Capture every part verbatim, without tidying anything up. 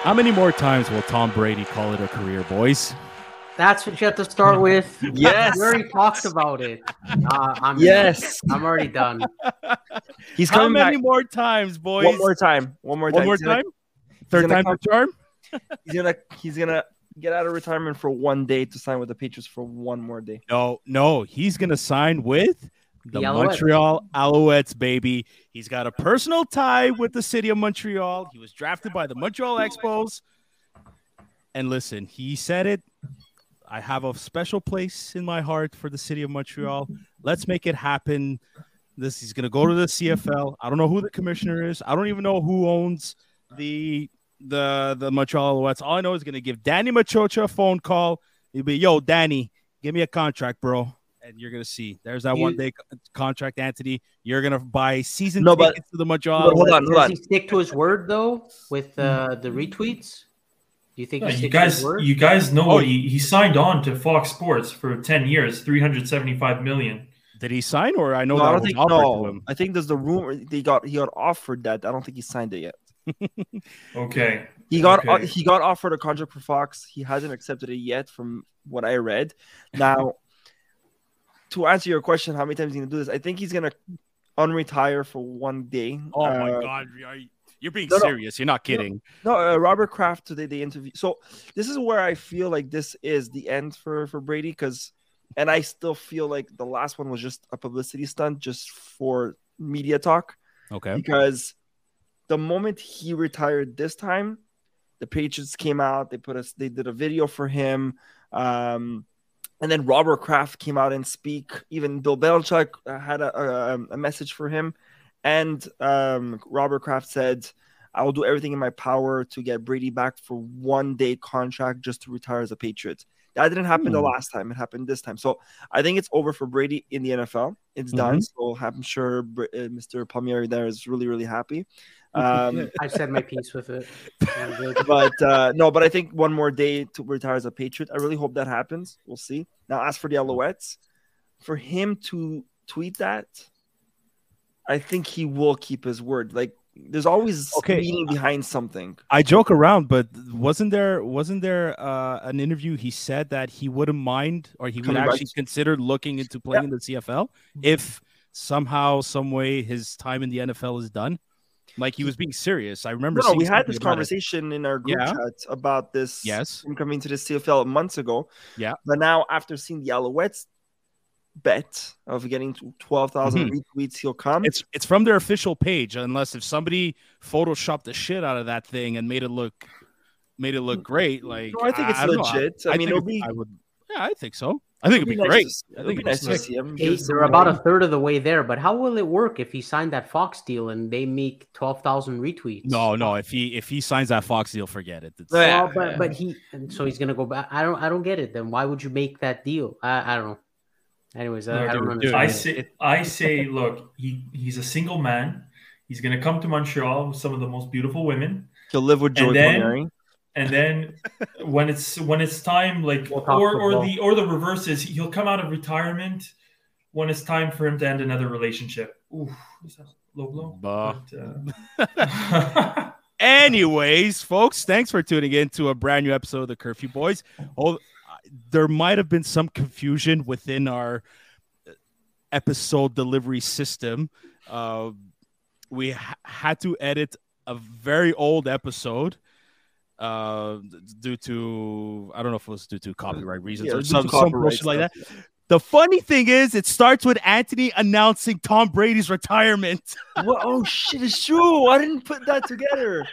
How many more times will Tom Brady call it a career, boys? That's what you have to start with. Yes. We already talked about it. Uh, I'm Yes. done. I'm already done. He's How coming many back more times, boys? one more time. One more time. One more He's gonna- time? Third gonna time's come- the charm? He's gonna he's gonna get out of retirement for one day to sign with the Patriots for one more day. No, no. He's going to sign with the, The Alouettes. Montreal Alouettes, baby. He's got a personal tie with the city of Montreal. He was drafted by the Montreal Expos. And listen, he said it. I have a special place in my heart for the city of Montreal. Let's make it happen. This he's going to go to the C F L. I don't know who the commissioner is. I don't even know who owns the the the Montreal Alouettes. All I know is going to give Danny Machocha a phone call. He'll be, yo, Danny, give me a contract, bro. And you're going to see. There's that You- one day contract, Anthony. You're going to buy season No, but- tickets to the Montreal But hold Alouettes. on, hold Does on. he stick to his word though with uh, the retweets? Do you think Yeah, he you sticks to guys, his word? you guys know Oh, he, he signed on to Fox Sports for ten years, three hundred seventy-five million. Did he sign or I know No, that I don't was think offered to no. him? I think there's the rumor they got he got offered that. I don't think he signed it yet. Okay. He got Okay. he got offered a contract for Fox. He hasn't accepted it yet, from what I read. Now, to answer your question, how many times he's gonna do this? I think he's gonna unretire for one day. Oh, my Uh, God. Are you- You're being no, no. serious. You're not kidding. No, uh, Robert Kraft today they interviewed. So this is where I feel like this is the end for for Brady, because, and I still feel like the last one was just a publicity stunt, just for media talk. Okay. Because the moment he retired this time, the Patriots came out. They put us. They did a video for him, um, and then Robert Kraft came out and speak. Even Bill Belichick uh, had a, a, a message for him, and um, Robert Kraft said, "I will do everything in my power to get Brady back for one day contract just to retire as a Patriot." That didn't happen the Hmm. last time. It happened this time. So I think it's over for Brady in the N F L. It's done. So I'm sure Br- uh, Mister Palmieri there is really, really happy. Um, I said my piece with it. I'm good. but uh, no, but I think one more day to retire as a Patriot. I really hope that happens. We'll see. Now, as for the Alouettes, for him to tweet that, I think he will keep his word. Like, there's always Okay. meaning behind something. I joke around, but wasn't there wasn't there uh, an interview? He said that he wouldn't mind, or he would Coming back actually to- consider looking into playing in the C F L if somehow, some way, his time in the N F L is done. Like, he was being serious. I remember. No, no, seeing we had something this about it. conversation in our group Yeah. chat about this. Yes. him coming to the C F L months ago. Yeah. But now, after seeing the Alouettes bet of getting to twelve thousand retweets, he'll come. It's it's from their official page, unless if somebody photoshopped the shit out of that thing and made it look made it look great. Like, No, I think it's don't know. legit. I mean, think it'll it- be- I would. Yeah, I think so. I think it'd be nice great. to see- I it'll think be it'd be nice to sick. see him. Hey, Give some they're about a money. third of the way there, but how will it work if he signed that Fox deal and they make twelve thousand retweets? No, no. If he if he signs that Fox deal, forget it. It's, Oh, yeah. Well, but but he and so he's gonna go back. I don't I don't get it. Then why would you make that deal? I I don't know. Anyways, I, I don't dude, understand. I it. say, I say, look, he, he's a single man. He's going to come to Montreal with some of the most beautiful women, He'll live with Joey And then- Palmieri. and then when it's when it's time, like, We'll talk or or football. the or the reverse is he'll come out of retirement when it's time for him to end another relationship. Ooh, is that low blow? Bah. But, uh, Anyways, folks, thanks for tuning in to a brand new episode of the Curfew Boys. Oh, there might have been some confusion within our episode delivery system. Uh, we ha- had to edit a very old episode uh, due to, I don't know if it was due to copyright reasons Yeah, or due to some, some copyright bullshit like that. stuff, The funny thing is, it starts with Anthony announcing Tom Brady's retirement. What? Oh shit! It's true. I didn't put that together.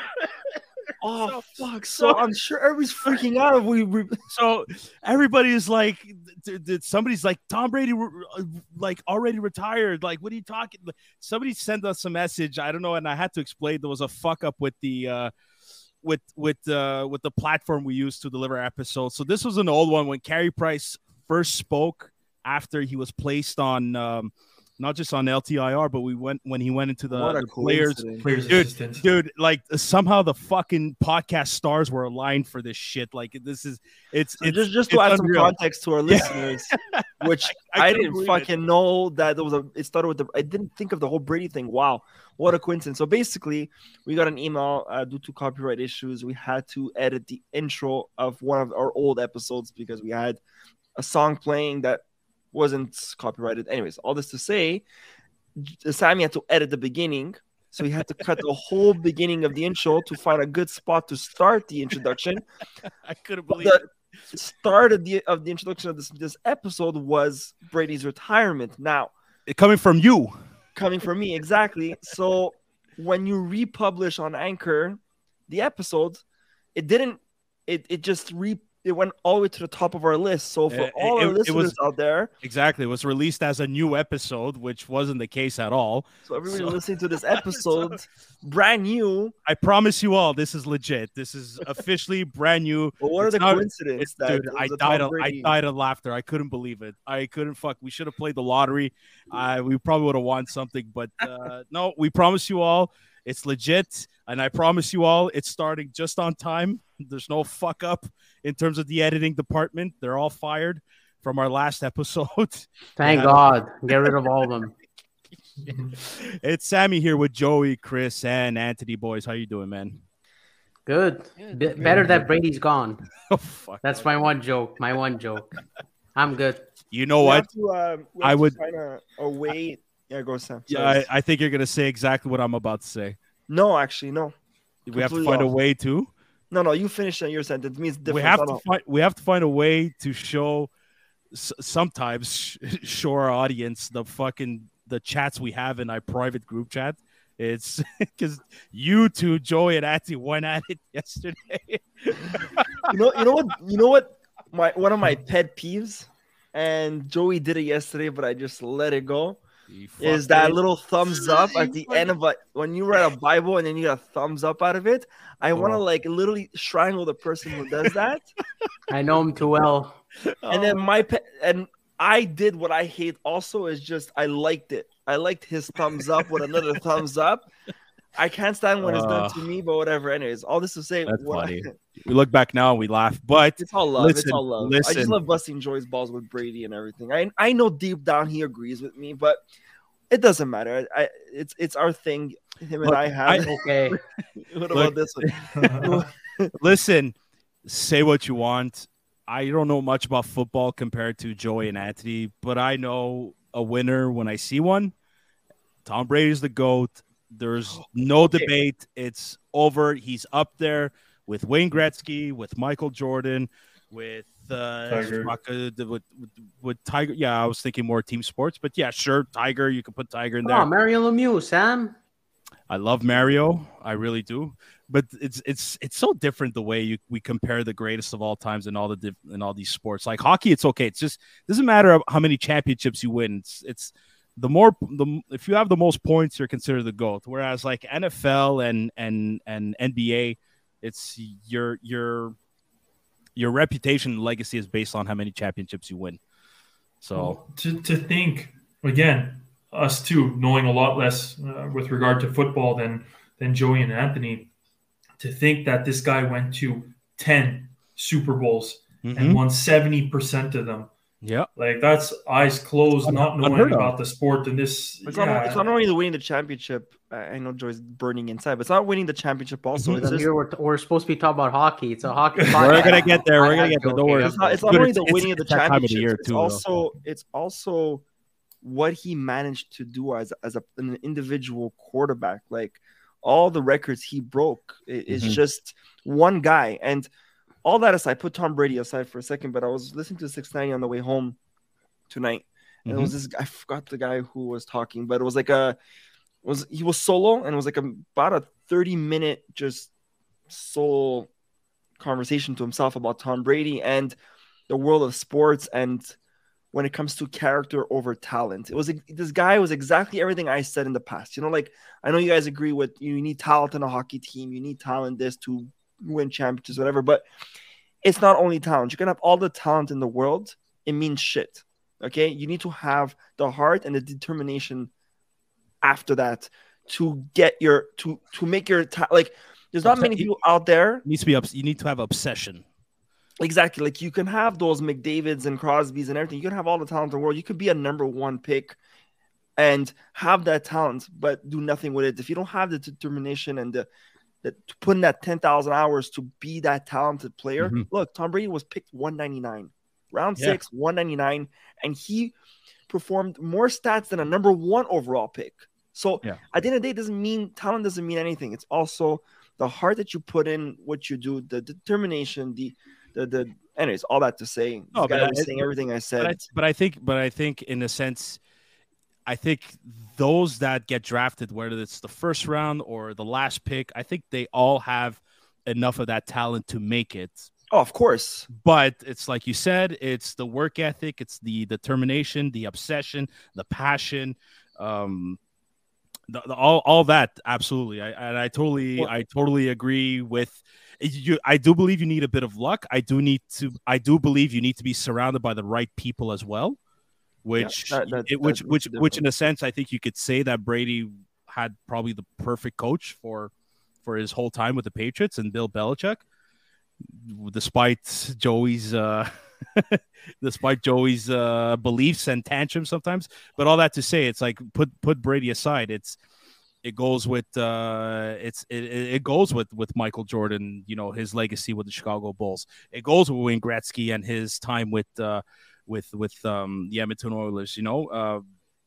Oh fuck! So, so- I'm sure everybody's freaking out. We, we So everybody is like, th- th- somebody's like, Tom Brady, re- like already retired. Like, what are you talking? Somebody sent us a message. I don't know, and I had to explain there was a fuck up with the uh, with with uh, with the platform we use to deliver episodes. So this was an old one when Carey Price first spoke after he was placed on um, not just on L T I R, but we went when he went into the, What a the players. coincidence. Players Dude, assistants. Dude, like somehow the fucking podcast stars were aligned for this shit. Like this is it's, So it's just just to it's add unreal. some context to our Yeah. listeners, which I- I I, couldn't didn't believe it. fucking know that there was a. It started with the. I didn't think of the whole Brady thing. Wow, what a coincidence! So basically, we got an email uh, due to copyright issues. We had to edit the intro of one of our old episodes because we had a song playing that wasn't copyrighted. Anyways, all this to say, J- Sammy had to edit the beginning. So he had to cut the whole beginning of the intro to find a good spot to start the introduction. I couldn't believe The it. start of the of the introduction of this this episode was Brady's retirement. Now, Coming from you. coming from me, exactly. So when you republish on Anchor the episode, it didn't. It it just re. It went all the way to the top of our list. So for Uh, all it- our it listeners was- out there, Exactly. It was released as a new episode, which wasn't the case at all. so everybody So- listening to this episode, brand new. I promise you all, this is legit. This is officially brand new. But what It's are the not- coincidences It's, that dude, it I was a died. Tom Of, I Brady- died of laughter. I couldn't believe it. I couldn't fuck. We should have played the lottery. I we probably would have won something, but uh, no. We promise you all, it's legit, and I promise you all, it's starting just on time. There's no fuck up in terms of the editing department. They're all fired from our last episode. Thank Yeah. God. Get rid of all of them. It's Sammy here with Joey, Chris, and Anthony. Boys, how you doing, man? Good. Yeah, Be- good. better that Brady's gone. Oh fuck. That's my one joke. My one joke. I'm good. You know We what? have to, um, we I have to would- find a, a way. Yeah, go Sam. Yeah, Sorry. I, I think you're gonna say exactly what I'm about to say. No, actually, no. We have to Completely find a off. way to. No, no, you finish on your sentence. It means different. We have I to don't- find. We have to find a way to show. S- sometimes sh- show our audience the fucking the chats we have in our private group chat. It's because you two, Joey and Atty, went at it yesterday. you know, you know what? You know what? My one of my pet peeves, and Joey did it yesterday, but I just let it go. You Is fucked that it. little thumbs up at the end of a when you read a Bible and then you get a thumbs up out of it? I want to Oh. like literally strangle the person who does that. I know him too well. And then my pet and I did what I hate also is just I liked it. I liked his thumbs up with another thumbs up. I can't stand when it's done Uh, to me, but whatever. Anyways, all this to say, That's what I- funny. We look back now and we laugh, but it's all love. it's Listen, all love. I listen. just love busting Joy's balls with Brady and everything. I I know deep down he agrees with me, but it doesn't matter. I, I it's it's our thing. Him and Look, I have. I- Okay. what Look. about this one? listen, say what you want. I don't know much about football compared to Joey and Anthony, but I know a winner when I see one. Tom Brady's the GOAT. There's no Okay. debate. It's over. He's up there with Wayne Gretzky, with Michael Jordan, with uh, Tiger. fuck, uh, the- with, with, with Tiger. Yeah, I was thinking more team sports, but yeah, sure, Tiger. You can put Tiger in there. Oh, Mario Lemieux, Sam. I love Mario, I really do. But it's it's it's so different the way you we compare the greatest of all times in all the diff, in all these sports. Like hockey, it's okay. It's just doesn't matter how many championships you win. It's it's the more the if you have the most points, you're considered the GOAT. Whereas like N F L and and and N B A, it's your your your reputation and legacy is based on how many championships you win. So Well, to, to think again, us too, knowing a lot less uh, with regard to football than than Joey and Anthony, to think that this guy went to ten Super Bowls mhm. and won seventy percent of them. yeah, Like that's eyes closed, Un- not knowing unheard of. about the sport. And this, It's, yeah, not, it's not only the winning the championship. I I know Joy's burning inside, but it's not winning the championship. Also, Mhm. it's just Here we're, we're supposed to be talking about hockey. It's a hockey we're podcast. gonna get there. We're I- gonna I'm get there. Don't joking. worry. it's not, it's not Dude, only it's- the winning it's of the that time of the championship. year It's too, though. also it's also what he managed to do as as a, an individual quarterback. Like all the records he broke i- is Mhm. just one guy. And all that aside, put Tom Brady aside for a second. But I was listening to six ninety on the way home tonight, and Mm-hmm. it was this. I forgot the guy who was talking, but it was like a it was he was solo, and it was like a, about a thirty minute just solo conversation to himself about Tom Brady and the world of sports and when it comes to character over talent. It was this guy was exactly everything I said in the past. You know, like I know you guys agree with you need talent in a hockey team, you need talent this to win championships, whatever, but it's not only talent. You can have all the talent in the world, it means shit. Okay, you need to have the heart and the determination after that to get your to to make your ta- like. There's not many people out there. It needs to be ups- you need to have obsession. Exactly. Like you can have those McDavids and Crosbys and everything. You can have all the talent in the world. You could be a number one pick and have that talent, but do nothing with it. If you don't have the determination and the, the to put in that ten thousand hours to be that talented player, Mm-hmm. look, Tom Brady was picked one ninety-nine, round Yeah. six, one ninety-nine, and he performed more stats than a number one overall pick. So Yeah. at the end of the day, it doesn't mean talent doesn't mean anything. It's also the heart that you put in what you do, the determination, the the the. Anyways, all that to say, No, this guy but was I- saying everything I said. But I, but I think, but I think, in a sense, I think those that get drafted, whether it's the first round or the last pick, I think they all have enough of that talent to make it. Oh, of course. But it's like you said, it's the work ethic, it's the determination, the obsession, the passion, um, the, the, all all that. Absolutely, I and I totally, Well- I totally agree with. You, I do believe you need a bit of luck. I do need to. I do believe you need to be surrounded by the right people as well. Which, that- that- it, which, that which, makes a which, in a difference. sense, I think you could say that Brady had probably the perfect coach for for his whole time with the Patriots and Bill Belichick, despite Joey's. Uh, despite Joey's uh, beliefs and tantrums sometimes, but all that to say, it's like put put Brady aside. It's it goes with uh, it's it, it goes with with Michael Jordan. You know, his legacy with the Chicago Bulls. It goes with Wayne Gretzky and his time with uh, with with um, the Edmonton Oilers. You know, uh,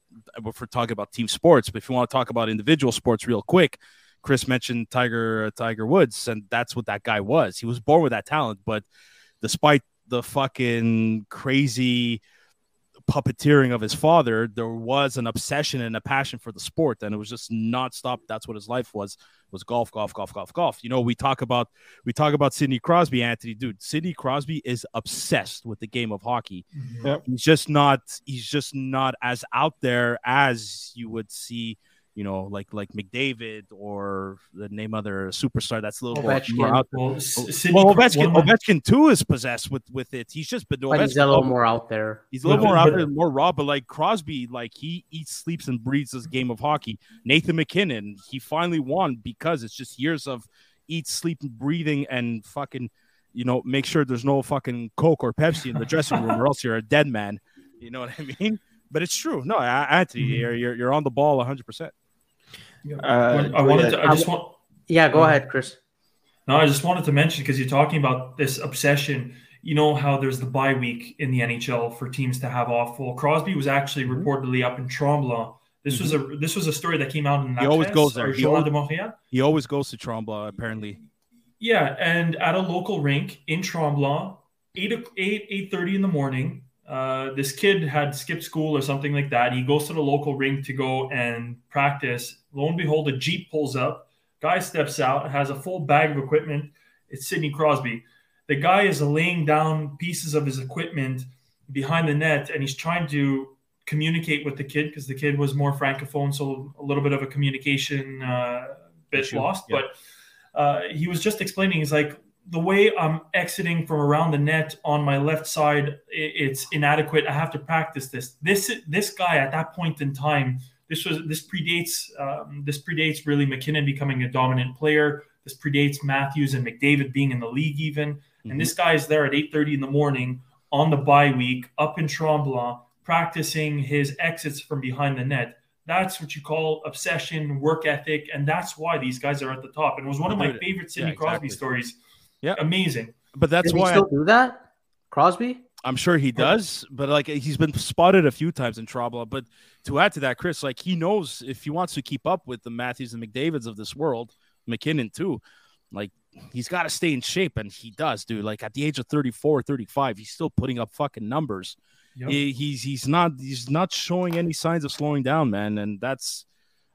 if we're talking about team sports, but if you want to talk about individual sports, real quick. Chris mentioned Tiger uh, Tiger Woods, and that's what that guy was. He was born with that talent, but despite the fucking crazy puppeteering of his father, there was an obsession and a passion for the sport, and it was just nonstop. That's what his life was, was golf, golf, golf, golf, golf. You know, we talk about we talk about Sidney Crosby, Anthony, dude. Sidney Crosby is obsessed with the game of hockey. Yep. He's just not he's just not as out there as you would see, you know, like like McDavid or the name other superstar that's a little more, Ovechkin. more out there. Well, S- Sidney Well, Cro- Ovechkin, one of my- Ovechkin too is possessed with with it. He's just been But he's a little more out there. He's a little But- more out but- there, more raw. But like Crosby, like he eats, sleeps, and breathes this game of hockey. Nathan McKinnon, he finally won because it's just years of eat, sleep, and breathing, and fucking, you know, make sure there's no fucking Coke or Pepsi in the dressing room, or else you're a dead man. You know what I mean? But it's true. No, Anthony, Mhm. you're, you're you're on the ball one hundred percent. Yeah. Uh, When- I wanted yeah. to. I just want. Yeah, go Uh, ahead, Chris. No, I just wanted to mention because you're talking about this obsession. You know how there's the bye week in the N H L for teams to have off. Well, Crosby was actually Mhm. reportedly up in Tremblant. This was a this was a story that came out in He always La goes Presse there. or He Journal always- de Montréal. He always goes to Tremblant, apparently. Yeah, and at a local rink in Tremblant, eight eight eight thirty in the morning. Uh, this kid had skipped school or something like that. He goes to the local rink to go and practice. Lo and behold, a Jeep pulls up. Guy steps out, has a full bag of equipment. It's Sidney Crosby. The guy is laying down pieces of his equipment behind the net, and he's trying to communicate with the kid because the kid was more francophone, so a little bit of a communication uh, bit Issue, lost. yeah. But uh, he was just explaining, he's like, the way I'm exiting from around the net on my left side, i- it's inadequate. I have to practice this. This this guy at that point in time, this was this predates um, this predates really McKinnon becoming a dominant player. This predates Matthews and McDavid being in the league even. Mhm. And this guy is there at eight thirty in the morning on the bye week up in Tremblant practicing his exits from behind the net. That's what you call obsession, work ethic, and that's why these guys are at the top. And it was one of my Dude, favorite Sidney yeah, Crosby exactly. stories. Yeah. Amazing. But that's Does he why still do that? Crosby? I'm sure he does, but like he's been spotted a few times in trouble. But to add to that, Chris, like he knows if he wants to keep up with the Matthews and McDavids of this world, McKinnon too, like he's got to stay in shape, and he does, dude. Like at the age of thirty-four, thirty-five, he's still putting up fucking numbers. Yep. He, he's he's not he's not showing any signs of slowing down, man, and that's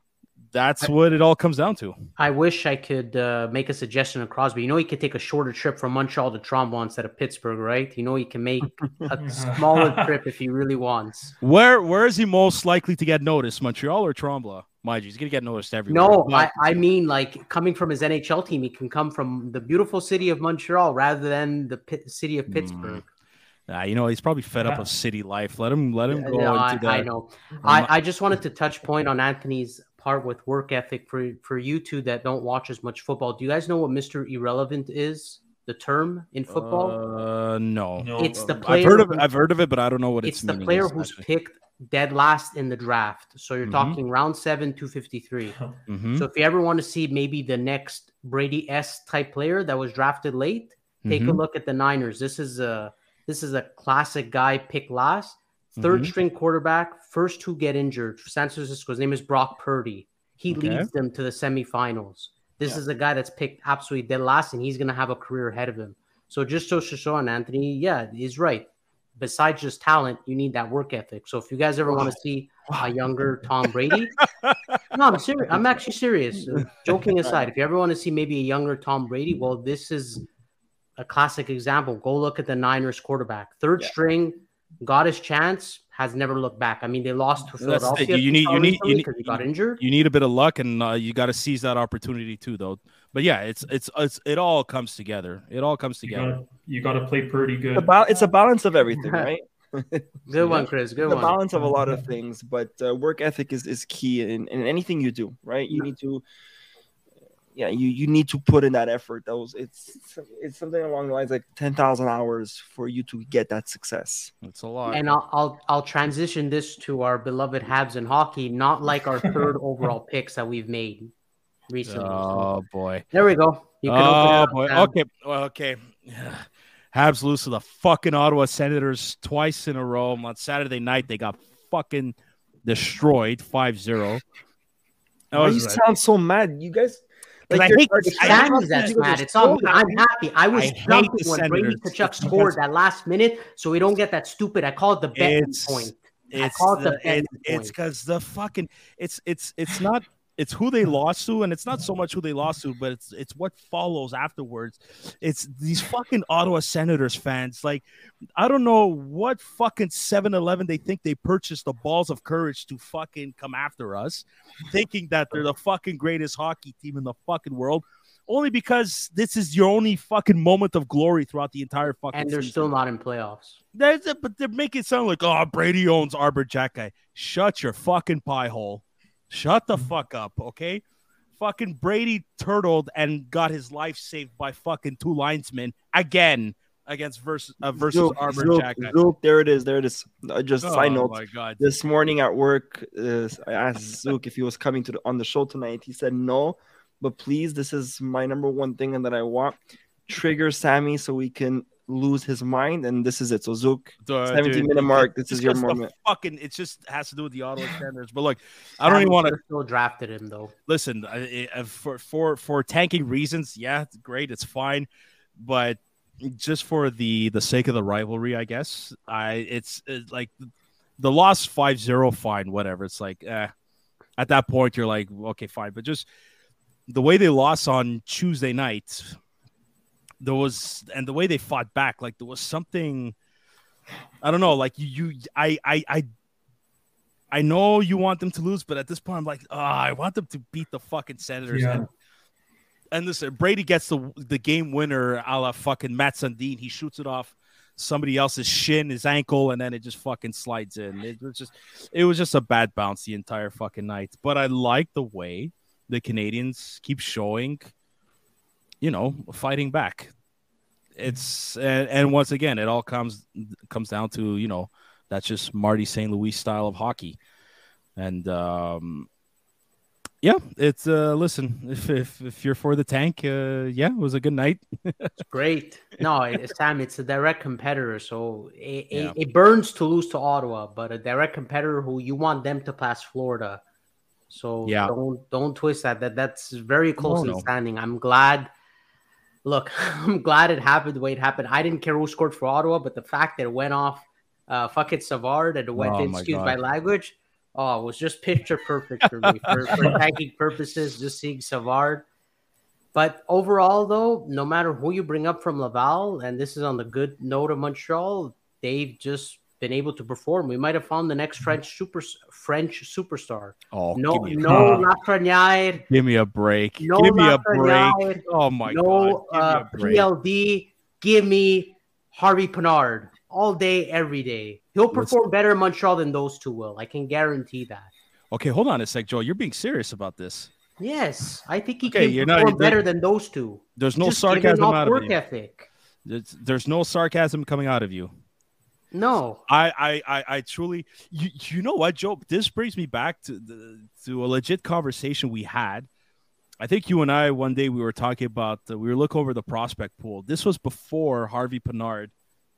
that's what it all comes down to. I wish I could uh, make a suggestion of Crosby. You know, he could take a shorter trip from Montreal to Tremblant instead of Pittsburgh, right? You know, he can make a smaller trip if he really wants. Where where is he most likely to get noticed, Montreal or Tremblant? Mind you, he's gonna get noticed everywhere. No, but- I, I mean, like coming from his N H L team, he can come from the beautiful city of Montreal rather than the Pit- city of Pittsburgh. Nah, you know, he's probably fed up of city life. Let him, let him go Yeah, I, into that. I know. I, I just wanted to touch point on Anthony's part with work ethic for for you two that don't watch as much football. Do you guys know what Mister Irrelevant is? The term in football? Uh, no. No. It's the I've player. heard of who- I've heard of it, but I don't know what it's its the meaning player is, who's actually. picked dead last in the draft. So you're Mhm. talking round seven, two fifty-three. Mhm. So if you ever want to see maybe the next Brady S type player that was drafted late, take a Mhm. look at the Niners. This is a this is a classic guy picked last, third Mhm. string quarterback, first to get injured. San Francisco's name is Brock Purdy. He Okay. leads them to the semifinals. This Yeah. is a guy that's picked absolutely dead last, and he's going to have a career ahead of him. So just so Shashawn Anthony, yeah, he's right. Besides just talent, you need that work ethic. So if you guys ever want to see a younger Tom Brady, no, I'm serious. I'm actually serious. Uh, joking aside, if you ever want to see maybe a younger Tom Brady, well, this is a classic example. Go look at the Niners quarterback, third Yeah. string, got his chance, has never looked back. I mean, they lost to That's the- Philadelphia. you need- you need- you need- because he got injured. You need a bit of luck, and uh, you got to seize that opportunity too, though. But yeah, it's it's it's it all comes together. It all comes You together. gotta, you gotta play pretty good. The ba- it's a balance of everything, right? Good one, Chris. Good the one. balance of a lot of things, but uh, work ethic is, is key in, in anything you do, right? You need to, yeah, you, you need to put in that effort. Those it's it's something along the lines like ten thousand hours for you to get that success. It's a lot. And I'll, I'll I'll transition this to our beloved Habs in hockey, not like our third overall picks that we've made recently. So Oh boy. there we go. You can open it Oh up, boy. Sam. Okay. Well, okay. Habs lose to the fucking Ottawa Senators twice in a row. On Saturday night, they got fucking destroyed five zero. That Why you was sound so mad? You guys, 'Cause I you're- hate- you're- It's I- Sammy you're- that's you're mad. just It's on me. so I'm happy. happy. I was I hate jumping the when Brady Senators. Tkachuk It's scored because- that last minute, so we don't get that stupid. I call it the betting It's- point. It's call it the the, betting it, it's point. because the fucking it's it's it's not it's who they lost to, and it's not so much who they lost to, but it's it's what follows afterwards. It's these fucking Ottawa Senators fans. Like, I don't know what fucking seven eleven they think they purchased the balls of courage to fucking come after us, thinking that they're the fucking greatest hockey team in the fucking world. Only because this is your only fucking moment of glory throughout the entire fucking And they're season. still not in playoffs. That's it, but they're making it sound like, oh, Brady owns Arbor Jack guy. Shut your fucking pie hole. Shut the fuck up, okay? Fucking Brady turtled and got his life saved by fucking two linesmen again against versus uh, versus Zook, Arbor Zook, Jack guy. Zook, there it is. There it is. Uh, just Oh side note. my god. This morning at work, uh, I asked Zook if he was coming to the, on the show tonight. He said no, but please, this is my number one thing and that I want. Trigger Sammy so we can lose his mind, and this is it. So Zook, Duh, seventeen dude, minute it- mark. it's This is your just the moment. Fucking, it just has to do with the Ottawa Senators. But look, I don't even want to Still drafted him though. listen I, I, for for for tanking reasons. Yeah, it's great, it's fine, but just for the the sake of the rivalry, I guess I it's, it's like the loss five zero, fine, whatever. It's like eh. At that point, you're like, okay, fine, but just the way they lost on Tuesday night, there was, and the way they fought back, like there was something. I don't know, like you, you I, I, I. I know you want them to lose, but at this point, I'm like, oh, I want them to beat the fucking Senators. Yeah. And, and listen, Brady gets the the game winner, a la fucking Matt Sundin. He shoots it off somebody else's shin, his ankle, and then it just fucking slides in. It was just, it was just a bad bounce the entire fucking night. But I like the way the Canadians keep showing, you know, fighting back. It's and, and once again, it all comes comes down to, you know, that's just Marty Saint Louis style of hockey. And um, yeah, it's uh, listen, if, if if you're for the tank, uh, yeah, it was a good night. It's great. No, it, Sam, it's a direct competitor, so it, Yeah. it, it burns to lose to Ottawa, but a direct competitor who you want them to pass Florida. So Yeah. don't don't twist that. That that's very closely no. standing. I'm glad. Look, I'm glad it happened the way it happened. I didn't care who scored for Ottawa, but the fact that it went off, uh, fuck it, Savard, and it went Oh, in, my excuse God. my language. Oh, it was just picture perfect for me for, for tanking purposes. Just seeing Savard. But overall, though, no matter who you bring up from Laval, and this is on the good note of Montreal, they've just been able to perform. We might have found the next French super French superstar. Oh, No, give me, a, no Uh, Lafreniere, give me a break. no give me a break. Lafreniere, Oh my no god, uh, give me a break. P L D. Give me Harvey Pinard. all day, every day. He'll perform Let's... better in Montreal than those two will. I can guarantee that. Okay, hold on a sec, Joe. You're being serious about this. Yes, I think he okay, can perform not, better than those two. There's no Just sarcasm out work of you. Ethic. There's, there's no sarcasm coming out of you. No, I, I, I, I truly, you, you know what, Joe? This brings me back to the, to a legit conversation we had. I think you and I one day we were talking about uh, we were looking over the prospect pool. This was before Harvey Pinard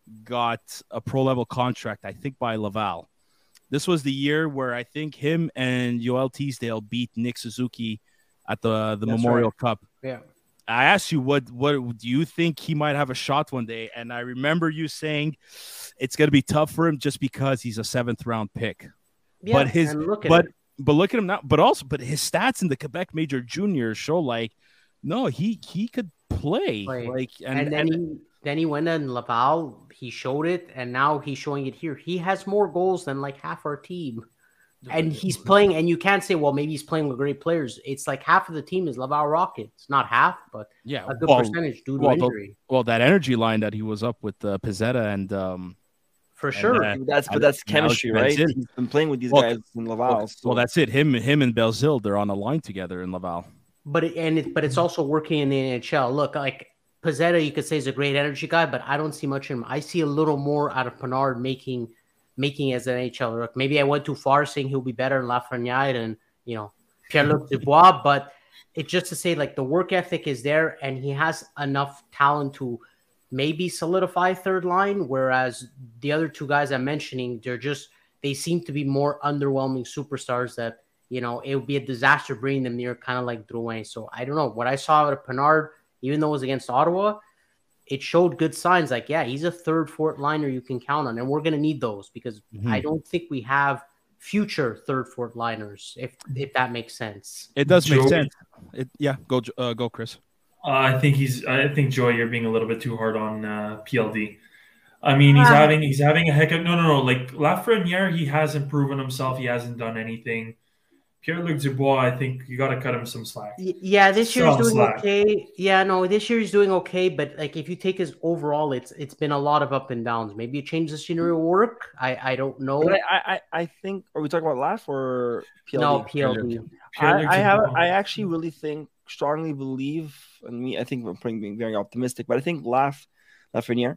got a pro level contract, I think by Laval. This was the year where I think him and Yoel Teasdale beat Nick Suzuki at the the That's Memorial right. Cup. Yeah. I asked you, what, what do you think he might have a shot one day? And I remember you saying it's going to be tough for him just because he's a seventh round pick. Yeah, but his, and look at but, it. but look at him now. But also, but his stats in the Quebec Major Juniors show like, no, he he could play. play. Like, and, and then and, he then he went in Laval. He showed it, and now he's showing it here. He has more goals than like half our team. And he's playing, and you can't say, well, maybe he's playing with great players. It's like half of the team is Laval Rockets. Not half, but yeah, a good well, percentage due to well, injury. The, well, that energy line that he was up with uh, Pizzetta and um, for sure. And, uh, that's but that's chemistry, right? He's been playing with these well, guys in Laval. Well, so. well, that's it. Him, him, and Belzile, they're on a line together in Laval. But it, and it, but it's also working in the N H L. Look, like Pizzetta, you could say is a great energy guy, but I don't see much in him. I see a little more out of Pinard making. making as an N H L. Look, maybe I went too far saying he'll be better in Lafreniere and, you know, Pierre-Luc Dubois, but it's just to say, like, the work ethic is there and he has enough talent to maybe solidify third line, whereas the other two guys I'm mentioning, they're just, they seem to be more underwhelming superstars that, you know, it would be a disaster bringing them near, kind of like Drouin. So I don't know. What I saw out of Pinard, even though it was against Ottawa, it showed good signs. Like, yeah, he's a third, fourth liner you can count on, and we're going to need those because mm-hmm. I don't think we have future third, fourth liners, if if that makes sense. It does make Joey, sense. It, yeah, go, uh, go, Chris. Uh, I think he's. I think Joey, you're being a little bit too hard on uh, P L D. I mean, he's uh, having he's having a heck of no, no, no. Like Lafreniere, he hasn't proven himself. He hasn't done anything. Pierre-Luc Dubois, I think you got to cut him some slack. Yeah, this year some he's doing slack. okay. Yeah, no, this year he's doing okay. But like, if you take his overall, it's it's been a lot of up and downs. Maybe a change the scenery will work. I I don't know. But I I I think. Are we talking about Laf or P L D? No, P L D. I, I have. I actually really think, strongly believe, and me. I think we're being very optimistic, but I think Laf Lafreniere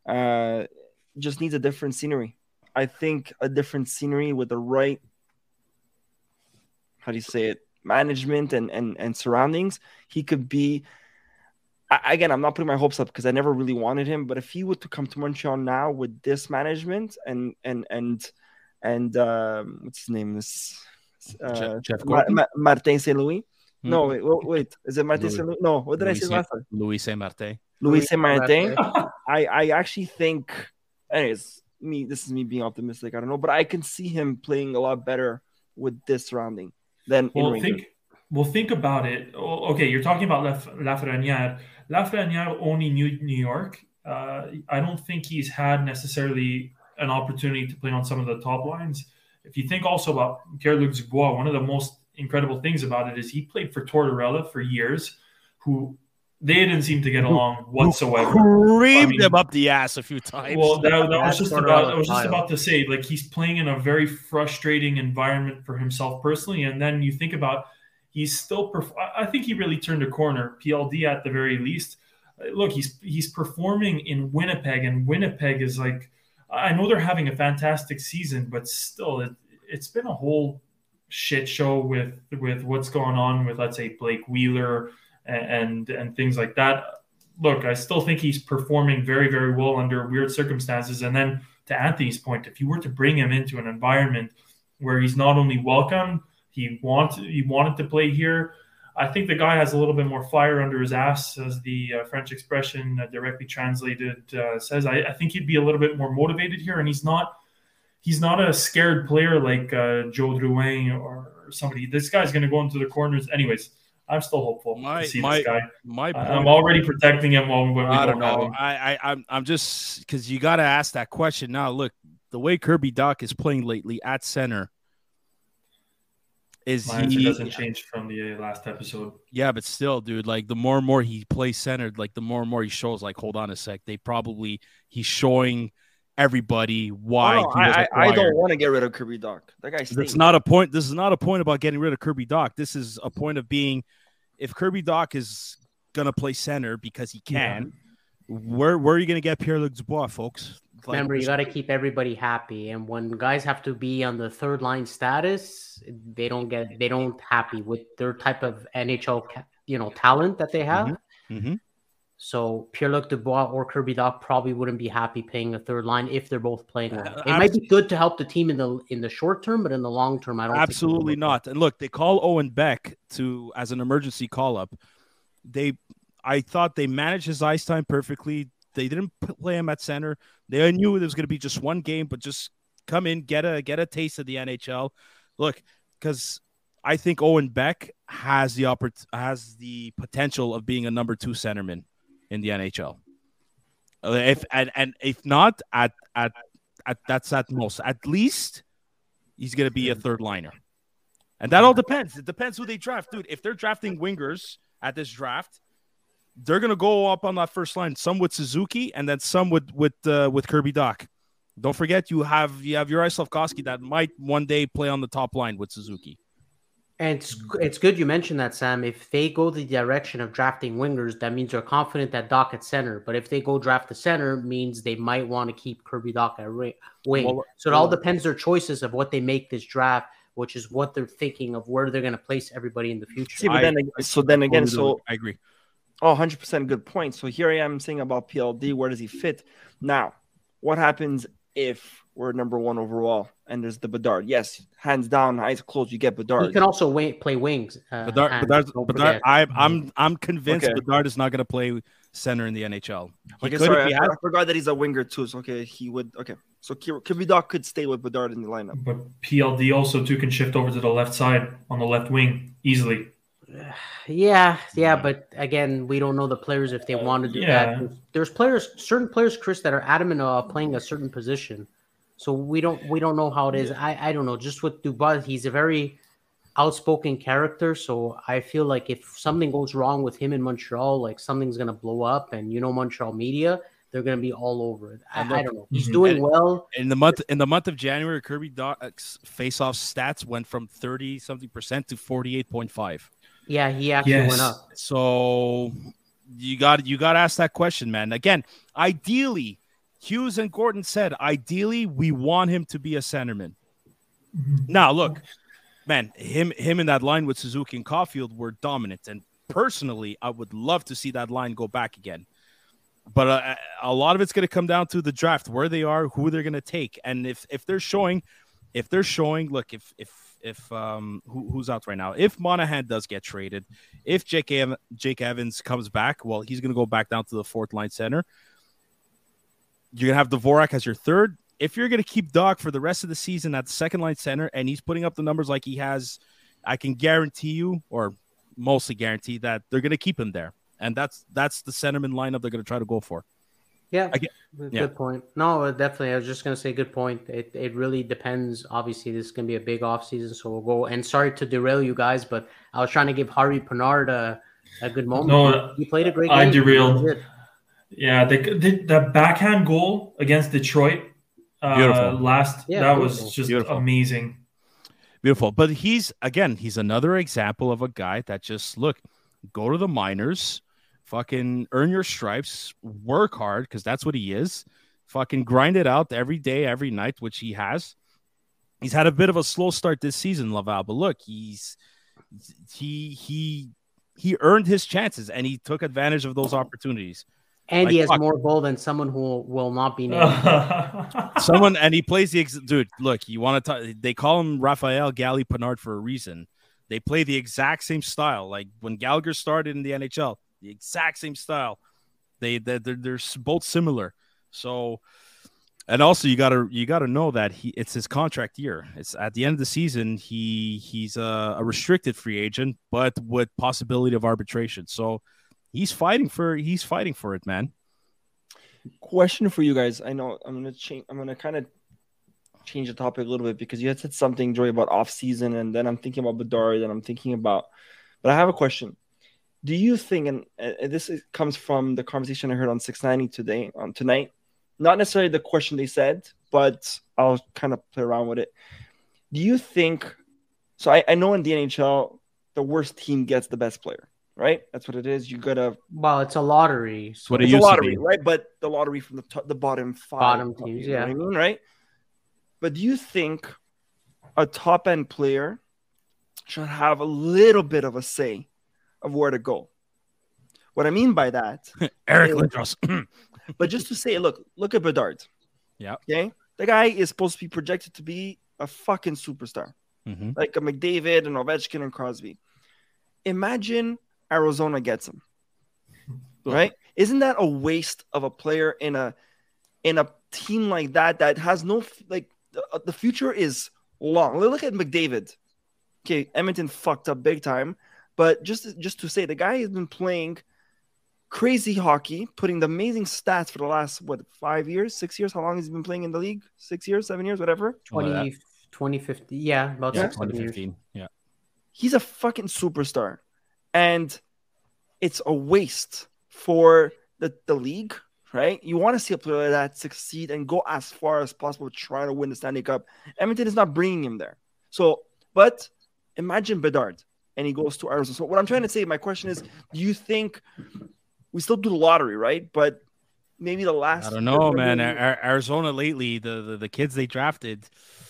uh, just needs a different scenery. I think a different scenery with the right. How do you say it? Management and and and surroundings. He could be. I, again, I'm not putting my hopes up because I never really wanted him. But if he were to come to Montreal now with this management and and and and um, what's his name? This uh, Jeff Ma- Ma- Martin Saint Louis. Mm-hmm. No, wait, wait, is it Martin Saint Louis? No, what did Louis I say Saint, last time? Louis Saint Martin. Louis Saint Martin. I I actually think. Anyways, me. This is me being optimistic. I don't know, but I can see him playing a lot better with this surrounding. Then well, think well, think about it. Okay, you're talking about Laf- Lafreniere. Lafreniere only knew New York. Uh, I don't think he's had necessarily an opportunity to play on some of the top lines. If you think also about Pierre-Luc Dubois, one of the most incredible things about it is he played for Tortorella for years, who they didn't seem to get along whatsoever. Creamed I mean, him up the ass a few times. Well, that, that was just about. I was just about to say, like, he's playing in a very frustrating environment for himself personally, and then you think about he's still. Perf- I think he really turned a corner. P L D at the very least. Look, he's he's performing in Winnipeg, and Winnipeg is like. I know they're having a fantastic season, but still, it, it's been a whole shit show with with what's going on with, let's say, Blake Wheeler. And, and and things like that. Look, I still think he's performing very, very well under weird circumstances. And then to Anthony's point, if you were to bring him into an environment where he's not only welcome, he wants he wanted to play here. I think the guy has a little bit more fire under his ass, as the uh, French expression uh, directly translated uh, says. I, I think he'd be a little bit more motivated here, and he's not. He's not a scared player like uh, Joe Drouin or somebody. This guy's going to go into the corners, anyways. I'm still hopeful my, to see my, this guy. My point, I'm already protecting him when, when we I don't, don't know. have him. I, I, I'm, I'm just because you got to ask that question now. Look, the way Kirby Dach is playing lately at center, is My he answer doesn't change from the last episode. Yeah, but still, dude, like the more and more he plays centered, like the more and more he shows. Like, hold on a sec, they probably he's showing everybody why Oh, no, he was I, I, I don't acquired. want to get rid of Kirby Dach. That guy It's stinks. not a point. This is not a point about getting rid of Kirby Dach. This is a point of being, if Kirby Dach is gonna play center because he can, yeah. where where are you gonna get Pierre-Luc Dubois, folks? Like, remember, you got to keep everybody happy, and when guys have to be on the third line status, they don't get they don't happy with their type of N H L, you know, talent that they have. Mm-hmm. Mm-hmm. So Pierre-Luc Dubois or Kirby Dach probably wouldn't be happy playing a third line if they're both playing well. It Absol- might be good to help the team in the in the short term, but in the long term, I don't. Absolutely not. And look, they call Owen Beck to as an emergency call up. They, I thought they managed his ice time perfectly. They didn't play him at center. They knew there was going to be just one game, but just come in, get a get a taste of the N H L. Look, because I think Owen Beck has the oppor- has the potential of being a number two centerman in the N H L. If and, and if not, at at at that's at most. At least he's going to be a third liner, and that all depends. It depends who they draft, dude. If they're drafting wingers at this draft, they're gonna go up on that first line. Some with Suzuki, and then some with with uh, with Kirby Dach. Don't forget, you have you have Juraj Slafkovsky that might one day play on the top line with Suzuki. And it's, it's good you mentioned that, Sam. If they go the direction of drafting wingers, that means they're confident that Dach at center. But if they go draft the center, means they might want to keep Kirby Dach at wing. Well, so it all depends their choices of what they make this draft, which is what they're thinking of where they're going to place everybody in the future. See, but then, I, so then again, so I agree. Oh, one hundred percent good point. So here I am saying about P L D. Where does he fit? Now, what happens if we're number one overall and there's the Bedard? Yes, hands down, eyes closed, you get Bedard. He can also wait, play wings. Uh, Bedard, Bedard, Bedard I, I'm I'm convinced okay. Bedard is not going to play center in the N H L. He okay, sorry, I, I forgot that he's a winger too. So okay, he would. Okay, so Kirby Dach could stay with Bedard in the lineup. But P L D also too can shift over to the left side on the left wing easily. Yeah, yeah, but again, we don't know the players if they want to do yeah. that. There's players, certain players, Chris, that are adamant of playing a certain position. So we don't we don't know how it is. I, I don't know. Just with Dubois, he's a very outspoken character. So I feel like if something goes wrong with him in Montreal, like something's gonna blow up, and you know Montreal media, they're gonna be all over it. I, I don't know. He's mm-hmm. doing and well. In the month in the month of January, Kirby Dach's face-off stats went from thirty something percent to forty-eight point five. Yeah, he actually yes. went up. So you got you got to ask that question, man. Again, ideally, Hughes and Gordon said, ideally, we want him to be a centerman. Mm-hmm. Now, look, man, him him in that line with Suzuki and Caulfield were dominant, and personally, I would love to see that line go back again. But uh, a lot of it's going to come down to the draft, where they are, who they're going to take, and if if they're showing, if they're showing, look, if if. If um who, who's out right now, if Monahan does get traded, if Jake Ev- Jake Evans comes back, well, he's gonna go back down to the fourth line center. You're gonna have Dvorak as your third. If you're gonna keep Dach for the rest of the season at the second line center, and he's putting up the numbers like he has, I can guarantee you, or mostly guarantee, that they're gonna keep him there, and that's that's the centerman lineup they're gonna try to go for. Yeah, get, good yeah. point. No, definitely. I was just going to say good point. It it really depends. Obviously, this is going to be a big offseason, so we'll go. And sorry to derail you guys, but I was trying to give Harvey Pinard a, a good moment. No, he played a great game. I derailed. Yeah, the, the, the backhand goal against Detroit uh, beautiful. last, yeah, that beautiful. was just beautiful. amazing. Beautiful. But he's, again, he's another example of a guy that just, look, go to the minors, fucking earn your stripes, work hard, because that's what he is. Fucking grind it out every day, every night, which he has. He's had a bit of a slow start this season, Laval, but look, he's he he he earned his chances and he took advantage of those opportunities. And like, he has fuck. more goal than someone who will not be named. Someone and he plays the ex- dude. Look, you want to talk? They call him Raphael Gally Pinard for a reason. They play the exact same style. Like when Gallagher started in the N H L. The exact same style. They they're, they're both similar. So, and also you gotta you gotta know that he it's his contract year. It's at the end of the season. He he's a, a restricted free agent, but with possibility of arbitration. So he's fighting for he's fighting for it, man. Question for you guys. I know I'm gonna change. I'm gonna kind of change the topic a little bit because you had said something, Joey, about off season, and then I'm thinking about Bedard, and I'm thinking about. But I have a question. Do you think, and uh, this is, comes from the conversation I heard on six ninety today, on tonight, not necessarily the question they said, but I'll kind of play around with it. Do you think? So I, I know in the N H L, the worst team gets the best player, right? That's what it is. You gotta. Well, it's a lottery. So What it It's a used to lottery, be. right? But the lottery from the top, the bottom five, Bottom teams, you know yeah. what I mean, right? But do you think a top end player should have a little bit of a say of where to go? What I mean by that, Eric is- Lindros. but just to say, look, look at Bedard. Yeah. Okay. The guy is supposed to be projected to be a fucking superstar, Mhm. like a McDavid and Ovechkin and Crosby. Imagine Arizona gets him, right? Isn't that a waste of a player in a in a team like that that has no f- like the, the future is long. Look at McDavid. Okay, Edmonton fucked up big time, but just just to say, the guy has been playing crazy hockey, putting the amazing stats for the last what five years, six years. How long has he been playing in the league? Six years, seven years, whatever. twenty, twenty fifty, yeah, about Yeah, six, seven twenty years. fifteen. Yeah. He's a fucking superstar, and it's a waste for the, the league, right? You want to see a player like that succeed and go as far as possible trying to win the Stanley Cup. Edmonton is not bringing him there. So, but imagine Bedard and he goes to Arizona. So what I'm trying to say, my question is, do you think we still do the lottery, right? But maybe the last I don't know, man. A- A- Arizona lately, the, the the kids they drafted,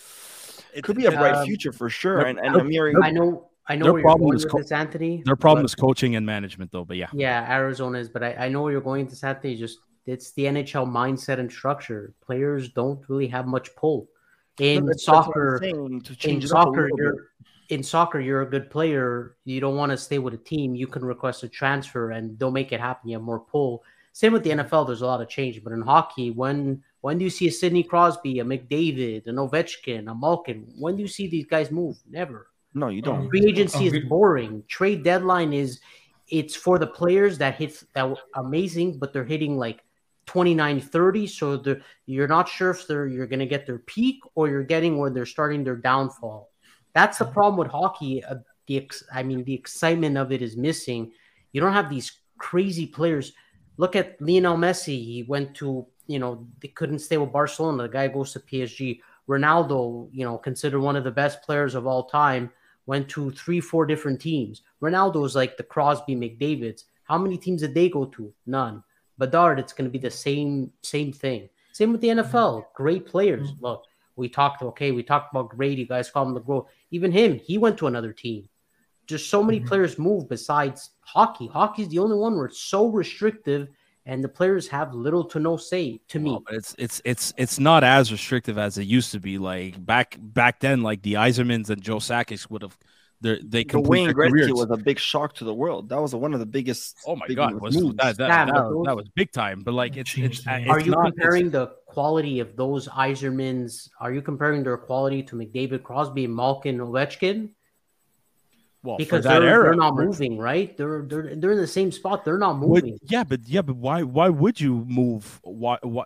it could be a bright um, future for sure. their- And, and I'm hearing I know, I know Their where you're problem going is with co- this, Anthony. their problem but- is coaching and management, though. But yeah, Yeah, Arizona is, but I, I know where you're going to this, Anthony. Just it's the N H L mindset and structure. Players don't really have much pull in That's- that's what I'm soccer. saying, to In change it up a soccer, little bit. you're in soccer, you're a good player. You don't want to stay with a team. You can request a transfer and they'll make it happen. You have more pull. Same with the N F L. There's a lot of change, but in hockey, when when do you see a Sidney Crosby, a McDavid, an Ovechkin, a Malkin? When do you see these guys move? Never. No, you don't. Free agency is Agreed. boring. Trade deadline is it's for the players that hit that were amazing, but they're hitting like twenty-nine, thirty. So they're, you're not sure if they're you're gonna get their peak or you're getting where they're starting their downfall. That's the problem with hockey. Uh, the ex, I mean, the excitement of it is missing. You don't have these crazy players. Look at Lionel Messi. He went to, you know, they couldn't stay with Barcelona. The guy goes to P S G. Ronaldo, you know, considered one of the best players of all time, went to three, four different teams. Ronaldo is like the Crosby, McDavids. How many teams did they go to? None. Bedard, it's going to be the same same thing. Same with the N F L. Great players. Look, we talked, okay, we talked about Grady. You guys call him the GOAT. Even him, he went to another team. Just so many Mhm. players move besides hockey. Hockey is the only one where it's so restrictive and the players have little to no say to me. Well, but it's it's it's it's not as restrictive as it used to be. Like back back then, like the Eisermans and Joe Sakic would have, they they The complete Wayne their Gretzky careers. was a big shock to the world. That was one of the biggest. Oh my big god, moves. was that that, Yeah, that, but was- those- that was big time. But like it's Changed it's, the game. it's Are you not, comparing it's, the quality of those Eisermans? Are you comparing their quality to McDavid, Crosby, Malkin, Ovechkin? well, for Because that they're, era, they're not for- moving, right? They're they're they're in the same spot. They're not would- moving. yeah, but yeah, but why why would you move why, why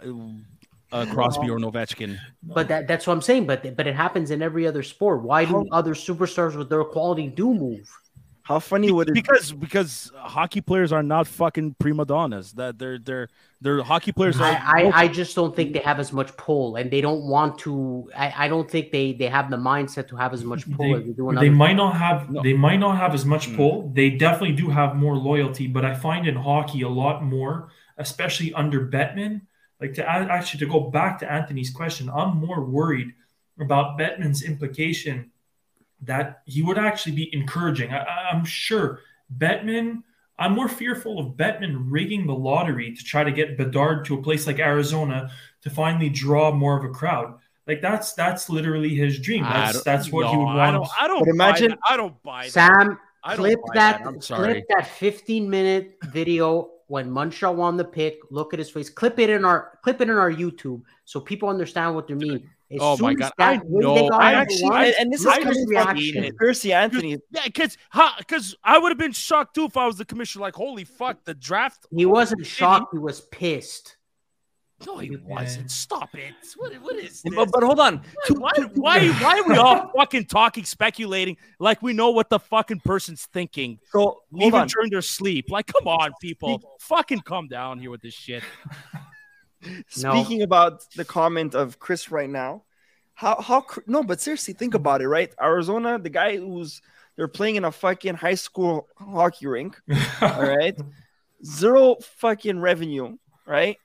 uh, Crosby or an Ovechkin? But that, that's what I'm saying. But but it happens in every other sport. Why do How- other superstars with their quality do move? How funny would it Because because hockey players are not fucking prima donnas. That they're they're they're hockey players. Are, I, I, I just don't think they have as much pull, and they don't want to. I, I don't think they, they have the mindset to have as much pull They, as they do in they other. might not have No. they might not have as much Mm. pull. They definitely do have more loyalty, but I find in hockey a lot more, especially under Bettman. Like to add, actually to go back to Anthony's question, I'm more worried about Bettman's implication that he would actually be encouraging. I, I- I'm sure Bettman. I'm more fearful of Bettman rigging the lottery to try to get Bedard to a place like Arizona to finally draw more of a crowd. Like that's that's literally his dream. I That's don't- that's what he no, would I want. don't. I don't. But imagine- buy that. I don't buy that. Sam, I don't clip buy that. I'm sorry. Clip that fifteen minute video when Montreal won the pick. Look at his face. Clip it in our clip it in our YouTube so people understand what they mean. As Oh my soon God, as that I way they know. got I number actually- one, and, and this is look at coming his from reaction. conspiracy Anthony. Yeah, because because I would have been shocked too if I was the commissioner. Like, holy fuck, the draft. He wasn't shocked. He was pissed. No, he Yeah. wasn't. Stop it. What, what is this? But, but hold on. To- why, to- why, why are we all fucking talking, speculating like we know what the fucking person's thinking, So hold even on. during their sleep? Like, come on, people, fucking calm down here with this shit. Speaking about the comment of Chris right now, how how no, but seriously, think about it, right? Arizona, the guy who's they're playing in a fucking high school hockey rink, all right, zero fucking revenue, right?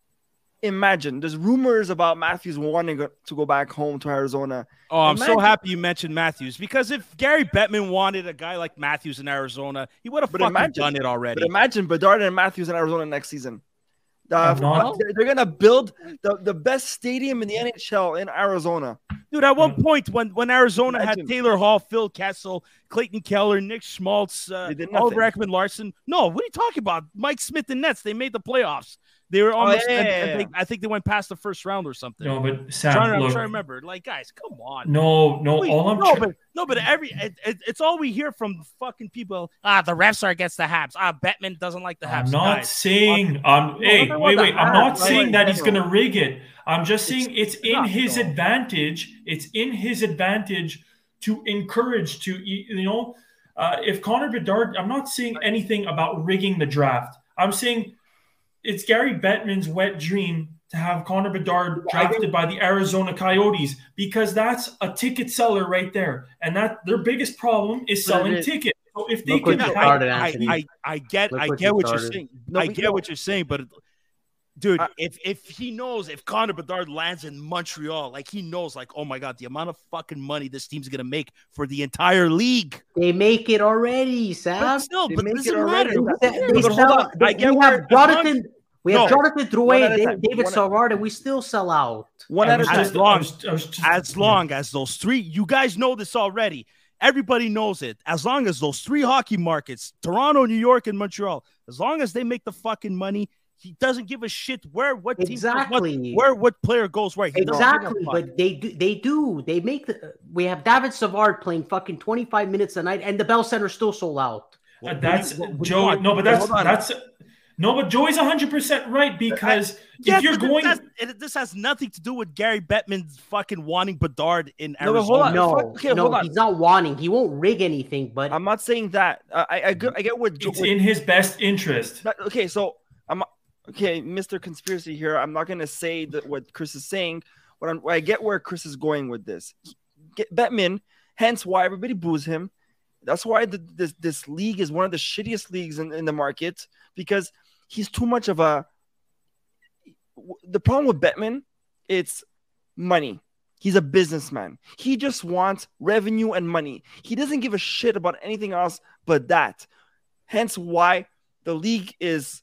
Imagine there's rumors about Matthews wanting to go back home to Arizona. Oh, I'm Imagine. so happy you mentioned Matthews, because if Gary Bettman wanted a guy like Matthews in Arizona, he would have fucking imagine, done it already. But imagine Bedard and Matthews in Arizona next season. Uh, not- they're, they're gonna build the, the best stadium in the N H L in Arizona. Dude, at one point when, when Arizona Imagine. had Taylor Hall, Phil Kessel, Clayton Keller, Nick Schmaltz, uh, They did Oliver nothing. Ekman Larson. No, what are you talking about? Mike Smith and Nets, they made the playoffs. They were almost, yeah, and- yeah, and yeah. they, I think they went past the first round or something. No, but I'm Sam, trying, to, I'm look, trying to remember. Like, guys, come on. no, no, Wait, all I'm no, try- but no, but every it, it, it's all we hear from fucking people. Ah, the refs are against the Habs. Ah, Bettman doesn't like the Habs. I'm not guys. saying um hey talking wait about wait the I'm Habs, not right, saying in that he's general. gonna rig it. I'm just saying it's in not, his though. advantage. It's in his advantage to encourage to you you know uh, if Connor Bedard. I'm not saying anything about rigging the draft. I'm saying it's Gary Bettman's wet dream to have Connor Bedard drafted by the Arizona Coyotes, because that's a ticket seller right there, and that their biggest problem is But selling it- tickets. So if they Look what can, you I, started, I, Anthony. I, I get, Look I what get you what you're started. saying. No, I but- get no. what you're saying, but dude, I- if if he knows if Connor Bedard lands in Montreal, like he knows, like, oh my god, the amount of fucking money this team's gonna make for the entire league. They make it already, But Sam. still, They but make it doesn't it already. matter. They, Yeah, they but hold sell, on. I get we where- have Jonathan. We have No. Jonathan One at Drouin, a Da- time. David One at- Savard, and we still sell out. One I at a was time. just- As long- I was- I was just- As long as those three, you guys know this already. Everybody knows it. As long as those three hockey markets, Toronto, New York, and Montreal, as long as they make the fucking money, he doesn't give a shit where what team, Exactly. what, where what player goes where. He doesn't give a Exactly, fuck. but they do. They do. They make the. We have David Savard playing fucking twenty-five minutes a night, and the Bell Center still sold out. Uh, that's what- what do you Joe. want? No, but that's Hold on. that's no, but Joey's one hundred percent right, because Yes, if you're but going, this has, it- this has nothing to do with Gary Bettman's fucking wanting Bedard in No, but Arizona. hold on. No, fuck- okay, no, hold on. he's not wanting. He won't rig anything, but I'm not saying that. Uh, I I get, I get what. it's what- in his best interest. That- okay, so I'm okay, Mister Conspiracy here. I'm not gonna say that what Chris is saying. What I'm, I get where Chris is going with this. Get Bettman, hence why everybody boos him. That's why the, this this league is one of the shittiest leagues in, in the market, because he's too much of a. The problem with Bettman, it's money. He's a businessman. He just wants revenue and money. He doesn't give a shit about anything else but that. Hence why the league is.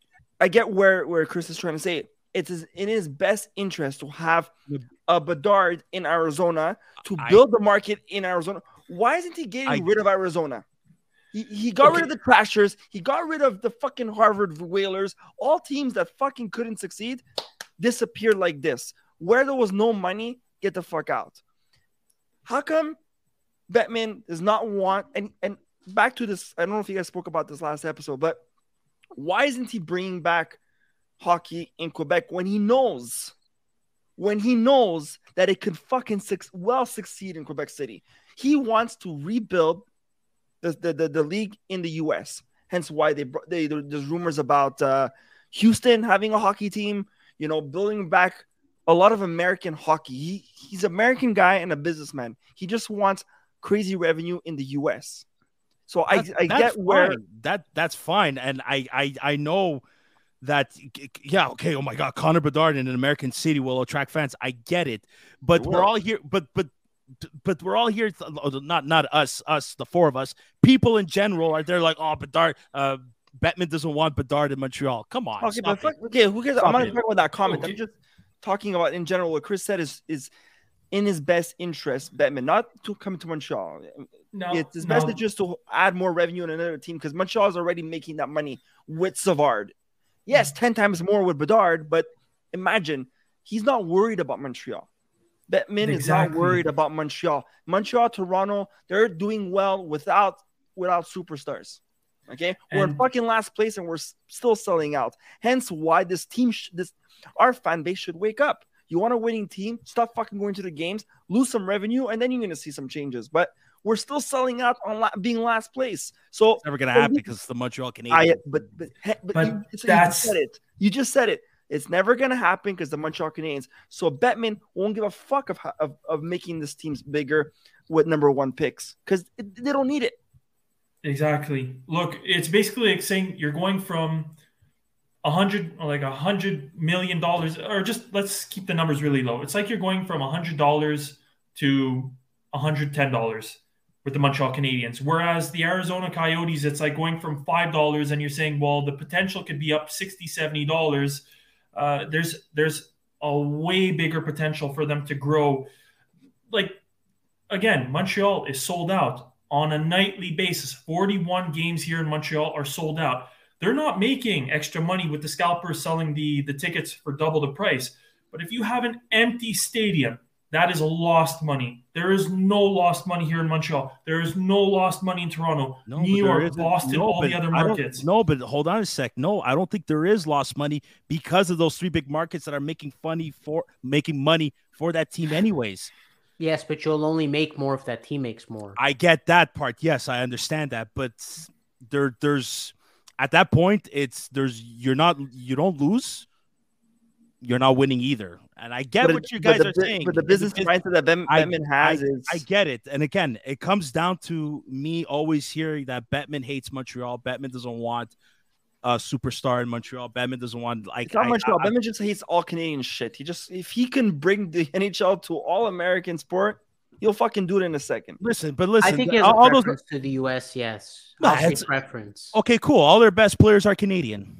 I get where, where Chris is trying to say it. It's in his best interest to have a Bedard in Arizona, to I- build the market in Arizona. Why isn't he getting I- rid of Arizona? He, he got rid of the Trashers. He got rid of the fucking Harvard Whalers. All teams that fucking couldn't succeed disappeared like this. Where there was no money, get the fuck out. How come Bettman does not want, and, and back to this, I don't know if you guys spoke about this last episode, but why isn't he bringing back hockey in Quebec when he knows, when he knows that it could fucking suc- well succeed in Quebec City? He wants to rebuild the, the, the, the league in the U S. Hence why they, brought- they there's rumors about uh, Houston having a hockey team, you know, building back a lot of American hockey. He, he's an American guy and a businessman. He just wants crazy revenue in the U S. So I, That's- I that's get where fine. that that's fine, and I I I know that. Yeah, okay. Oh my God, Connor Bedard in an American city will attract fans. I get it, but It we're will. all here. But but but we're all here. Not not us. Us, the four of us. People in general are there like, oh, Bedard. Uh, Bettman doesn't want Bedard in Montreal. Come on. Okay, stop but fuck, it. okay, who cares? Stop I'm not it. talking about that comment. Okay. I'm just talking about in general. What Chris said is is in his best interest, Bettman, not to come to Montreal. No, It's his no. best interest to add more revenue in another team because Montreal is already making that money with Savard. Yes, ten times more with Bedard, but imagine he's not worried about Montreal. Bettman is not Exactly. worried about Montreal. Montreal, Toronto, they're doing well without without superstars. Okay, we're in And- fucking last place and we're s- still selling out. Hence, why this team, sh- this our fan base should wake up. You want a winning team? Stop fucking going to the games, lose some revenue, and then you're gonna see some changes. But we're still selling out on la- being last place. So It's never gonna so happen we- because it's the Montreal I Canadiens. but but he- but, But you, so you that's- just said it. You just said it. It's never going to happen because the Montreal Canadiens. So Bettman won't give a fuck of, of, of making this teams bigger with number one picks because they don't need it. Exactly. Look, it's basically like saying you're going from a hundred, like a hundred million dollars, or just let's keep the numbers really low. It's like you're going from a hundred dollars to a hundred ten dollars with the Montreal Canadiens. Whereas the Arizona Coyotes, it's like going from five dollars, and you're saying, well, the potential could be up sixty, seventy dollars. Uh, there's there's a way bigger potential for them to grow. Like, again, Montreal is sold out on a nightly basis. forty-one games here in Montreal are sold out. They're not making extra money with the scalpers selling the, the tickets for double the price. But if you have an empty stadium, that is lost money. There is no lost money here in Montreal. There is no lost money in Toronto, No, New but there York, isn't. Boston, No, all but the other I don't- markets. No, but hold on a sec. No, I don't think there is lost money because of those three big markets that are making funny for making money for that team anyways. Yes, but you'll only make more if that team makes more. I get that part. Yes, I understand that, but there there's at that point it's there's you're not you don't lose. You're not winning either. And I get But what it- you but guys the are bu- saying. But the And business bus- mindset that Ben, I- Bettman has I, is I get it. And again, it comes down to me always hearing that Bettman hates Montreal. Bettman doesn't want a superstar in Montreal. Bettman doesn't want like it's not I- Montreal. I- Bettman just hates all Canadian shit. He just if he can bring the N H L to all American sport, he'll fucking do it in a second. listen, but listen, I think he has a all, all those preference to the U S. Yes, No, I'll say it's- preference. okay, cool. All their best players are Canadian.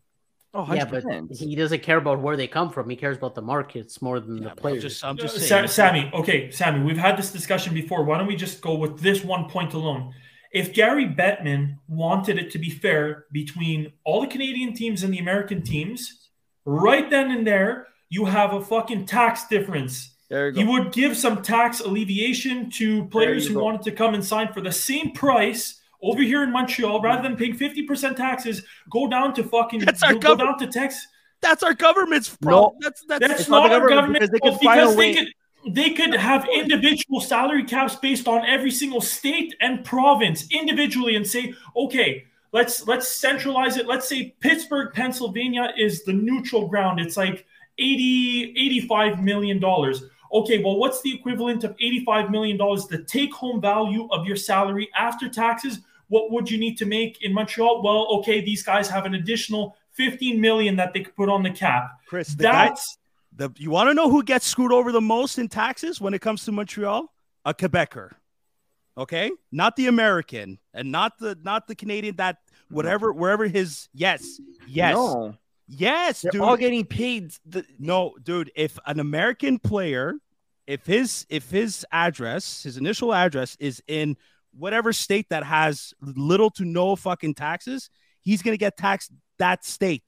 Oh, Yeah, one hundred but percent. he doesn't care about where they come from. He cares about the markets more than Yeah, the but I'm players. just, I'm Uh, just Sa- saying. Sammy, okay, Sammy, we've had this discussion before. Why don't we just go with this one point alone? If Gary Bettman wanted it to be fair between all the Canadian teams and the American teams, right then and there, you have a fucking tax difference. There you go. He would give some tax alleviation to players you who go. wanted to come and sign for the same price over here in Montreal. Rather than paying fifty percent taxes, go down to fucking That's our go government. down to Texas. That's our government's problem. That's that's, That's It's not not the our government government because they because, could find a they way- could they could have individual salary caps based on every single state and province individually and say, okay, let's let's centralize it. Let's say Pittsburgh, Pennsylvania is the neutral ground. It's like eighty, eighty-five million dollars. Okay, well, what's the equivalent of eighty-five million dollars, the take-home value of your salary after taxes? What would you need to make in Montreal? Well, okay, these guys have an additional fifteen million that they could put on the cap. Chris. The guy, That's the you want to know who gets screwed over the most in taxes when it comes to Montreal? A Quebecer. Okay, not the American and not the not the Canadian. That whatever wherever his yes yes No, yes they're dude. all getting paid. The, No, dude, if an American player, if his if his address, his initial address is in whatever state that has little to no fucking taxes, he's going to get taxed that state.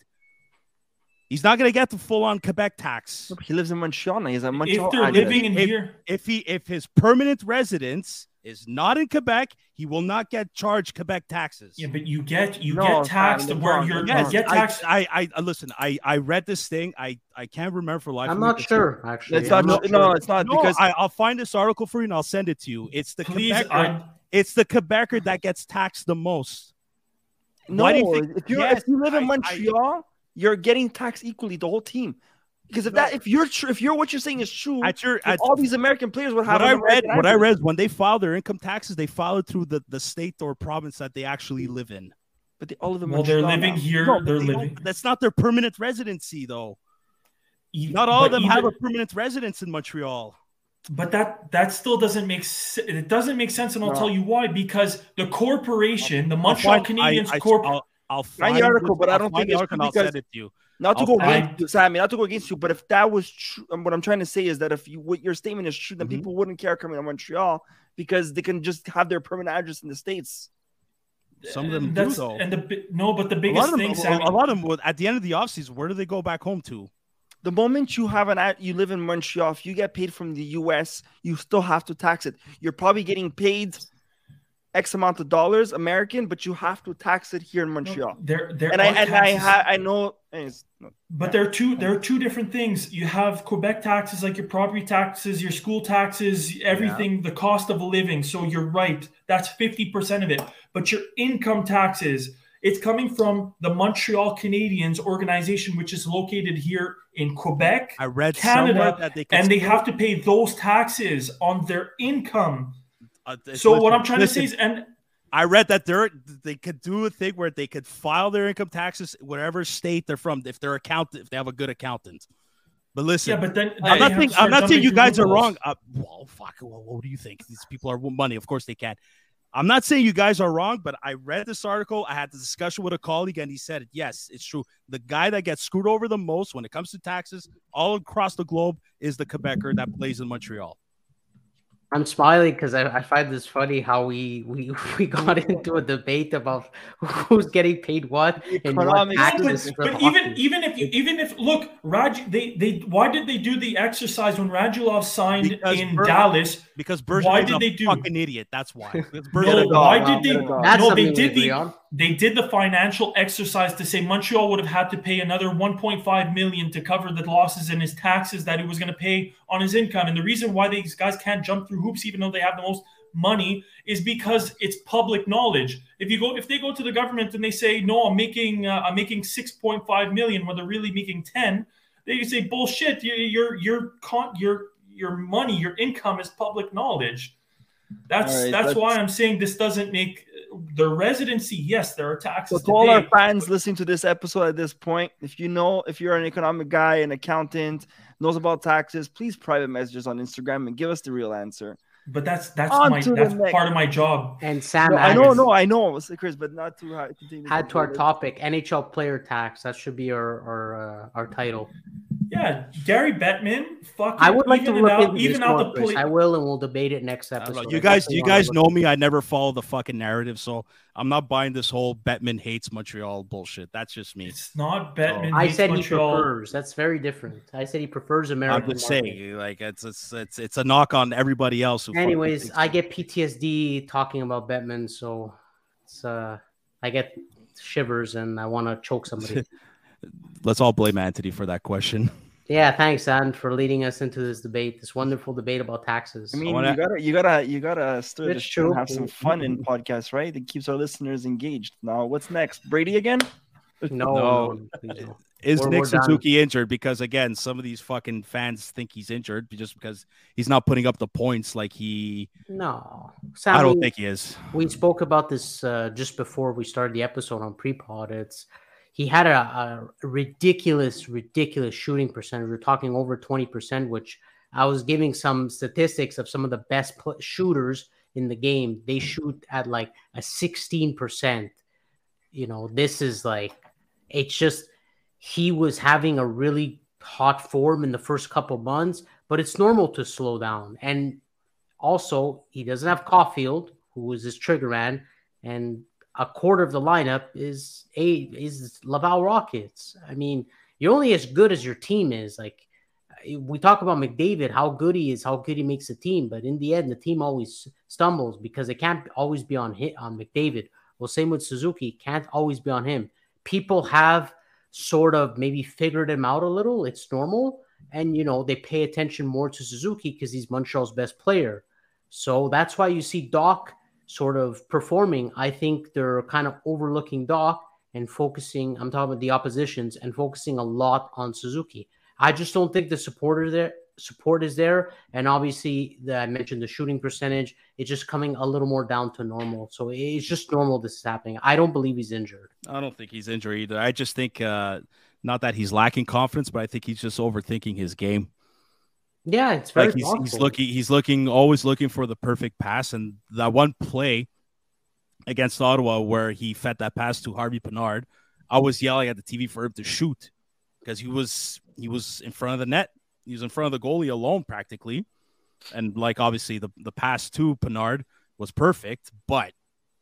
He's not going to get the full on Quebec tax. he lives in Montreal now. He's a Montreal. if they're address. living in If- here. If he if his permanent residence is not in Quebec, he will not get charged Quebec taxes. Yeah, but you get you No, get taxed Sam, where wrong. you're Yes, you get I, taxed. I, I, I listen. I, I read this thing. I, I can't remember for life. I'm of me, not but- sure, actually. It's I'm not. not No, sure. it's not No, because I, I'll find this article for you and I'll send it to you. It's the Please, Quebecer. I It's the Quebecer that gets taxed the most. no. Why do you think- if you Yes, if you live in I- I- Montreal, you're getting taxed equally the whole team. Because if No. that if you're tr- if you're what you're saying is true, At your, then at, all these American players would have. what I an read, American what I address. read, when they file their income taxes, they file it through the, the state or province that they actually live in. But they all live in well, they're Montreal living now. here. No, but they're they don't- living. That's not their permanent residency, though. e- Not all of but them have a even- permanent residence in Montreal. But that that still doesn't make se- it doesn't make sense, and I'll No. tell you why. Because the corporation, the I'll Montreal find- Canadiens I, I, Corp. I'll, I'll Find find the article, this- but I I'll don't find think the it's article true and I'll because- send it to you. Not to I'll- go I- against you, Sammy, not to go against you, but if that was true, and what I'm trying to say is that if you what your statement is true, then Mhm. people wouldn't care coming to Montreal because they can just have their permanent address in the states. Some of them do, That's- though. And the bi- no, but the A lot biggest of them, thing, a, Sammy, a lot of them, would- at the end of the offseason, where do they go back home to? The moment you have an ad, you live in Montreal, if you get paid from the U S, you still have to tax it. You're probably getting paid X amount of dollars American, but you have to tax it here in Montreal. there, there And I are and I taxes. ha- I know. it's- But there are two there are two different things. You have Quebec taxes, like your property taxes, your school taxes, everything, the cost of living. So you're right, that's fifty percent of it. But your income taxes It's coming from the Montreal Canadiens organization, which is located here in Quebec, I read Canada, that they could and they have to pay those taxes on their income. Uh, so listen, what I'm trying listen, to say is, and I read that they're they could do a thing where they could file their income taxes whatever state they're from if they're accountant if they have a good accountant. But listen, yeah, but then I'm not saying I'm not saying you guys are loopholes. wrong. Uh, well, fuck. Well, what do you think? These people are money. Of course they can. I'm not saying you guys are wrong, but I read this article. I had the discussion with a colleague, and he said, yes, it's true. The guy that gets screwed over the most when it comes to taxes all across the globe is the Quebecer that plays in Montreal. I'm smiling because I, I find this funny how we, we we got into a debate about who's getting paid what and what Economic taxes. But, for but even hockey. even if you even if look, Raj, they they why did they do the exercise when Radulov signed Because in Ber- Dallas? Because Bergeron Why is did a they do? fucking idiot. That's why. Because No, Bergeron- why Wow, did they? wow. That's No, something they we did agree the on. they did the financial exercise to say Montreal would have had to pay another one point five million to cover the losses in his taxes that he was going to pay on his income. And the reason why these guys can't jump through hoops, even though they have the most money, is because it's public knowledge. If you go, if they go to the government and they say, "No, I'm making, uh, I'm making six point five million," when they're really making ten, they can say, "Bullshit! Your, your, your, con- your, your money, your income is public knowledge." That's All right, that's let's- why I'm saying this doesn't make the residency. Yes, there are So taxes to to all pay. our fans listening to this episode at this point, if you know, if you're an economic guy, an accountant, knows about taxes, please private message us on Instagram and give us the real answer. But that's that's On my to the that's next. part of my job. And Sam No, I know, adds- no, I know, Chris, but not too high. Continue add to our topic, N H L player tax. That should be our our uh, our title. Yeah, Gary Bettman. Fucking I would like to even look out, into this even out more, the Chris. poli- I will, and we'll debate it next I don't episode. know. You I guys, definitely you wanna guys look know me. I never follow the fucking narrative, so I'm not buying this whole Bettman hates Montreal bullshit. That's just me. It's not Bettman. I hates said Montreal. he prefers. That's very different. I said he prefers American. I'm just market. saying, like it's it's it's it's a knock on everybody else. Who fucking Anyways, thinks I that. get P T S D talking about Bettman, so it's uh, I get shivers and I want to choke somebody. Let's all blame Anthony for that question. Yeah, thanks, Ann, for leading us into this debate, this wonderful debate about taxes. I mean, wanna- you gotta, you gotta, you gotta stir the It's shit and true. have some fun in podcasts, right? It keeps our listeners engaged. Now, what's next? Brady again? no, No. no, please no. Is We're- Nick we're done. Suzuki injured? Because again, some of these fucking fans think he's injured just because he's not putting up the points like he. No, I Sammy, don't think he is. we spoke about this uh, just before we started the episode on pre-pod. It's he had a, a ridiculous, ridiculous shooting percentage. We're talking over twenty percent, which I was giving some statistics of some of the best pl- shooters in the game. They shoot at like a sixteen percent. You know, this is like, it's just, he was having a really hot form in the first couple months, but it's normal to slow down. And also, he doesn't have Caulfield, who is his trigger man, and a quarter of the lineup is a is Laval Rockets. I mean, you're only as good as your team is. Like, we talk about McDavid, how good he is, how good he makes a team, but in the end, the team always stumbles because it can't always be on hit on McDavid. Well, same with Suzuki, can't always be on him. People have sort of maybe figured him out a little. It's normal, and you know they pay attention more to Suzuki because he's Montreal's best player. So that's why you see Doc sort of performing. I think they're kind of overlooking Doc and focusing, I'm talking about the oppositions, and focusing a lot on Suzuki. I just don't think the supporter there support is there. And obviously, the, I mentioned the shooting percentage. It's just coming a little more down to normal. So it's just normal this is happening. I don't believe he's injured. I don't think he's injured either. I just think uh, not that he's lacking confidence, but I think he's just overthinking his game. Yeah, it's very Like he's, possible. he's looking, he's looking, always looking for the perfect pass. And that one play against Ottawa where he fed that pass to Harvey Pinard, I was yelling at the T V for him to shoot because he was he was in front of the net. He was in front of the goalie alone practically. And like obviously the, the pass to Pinard was perfect, but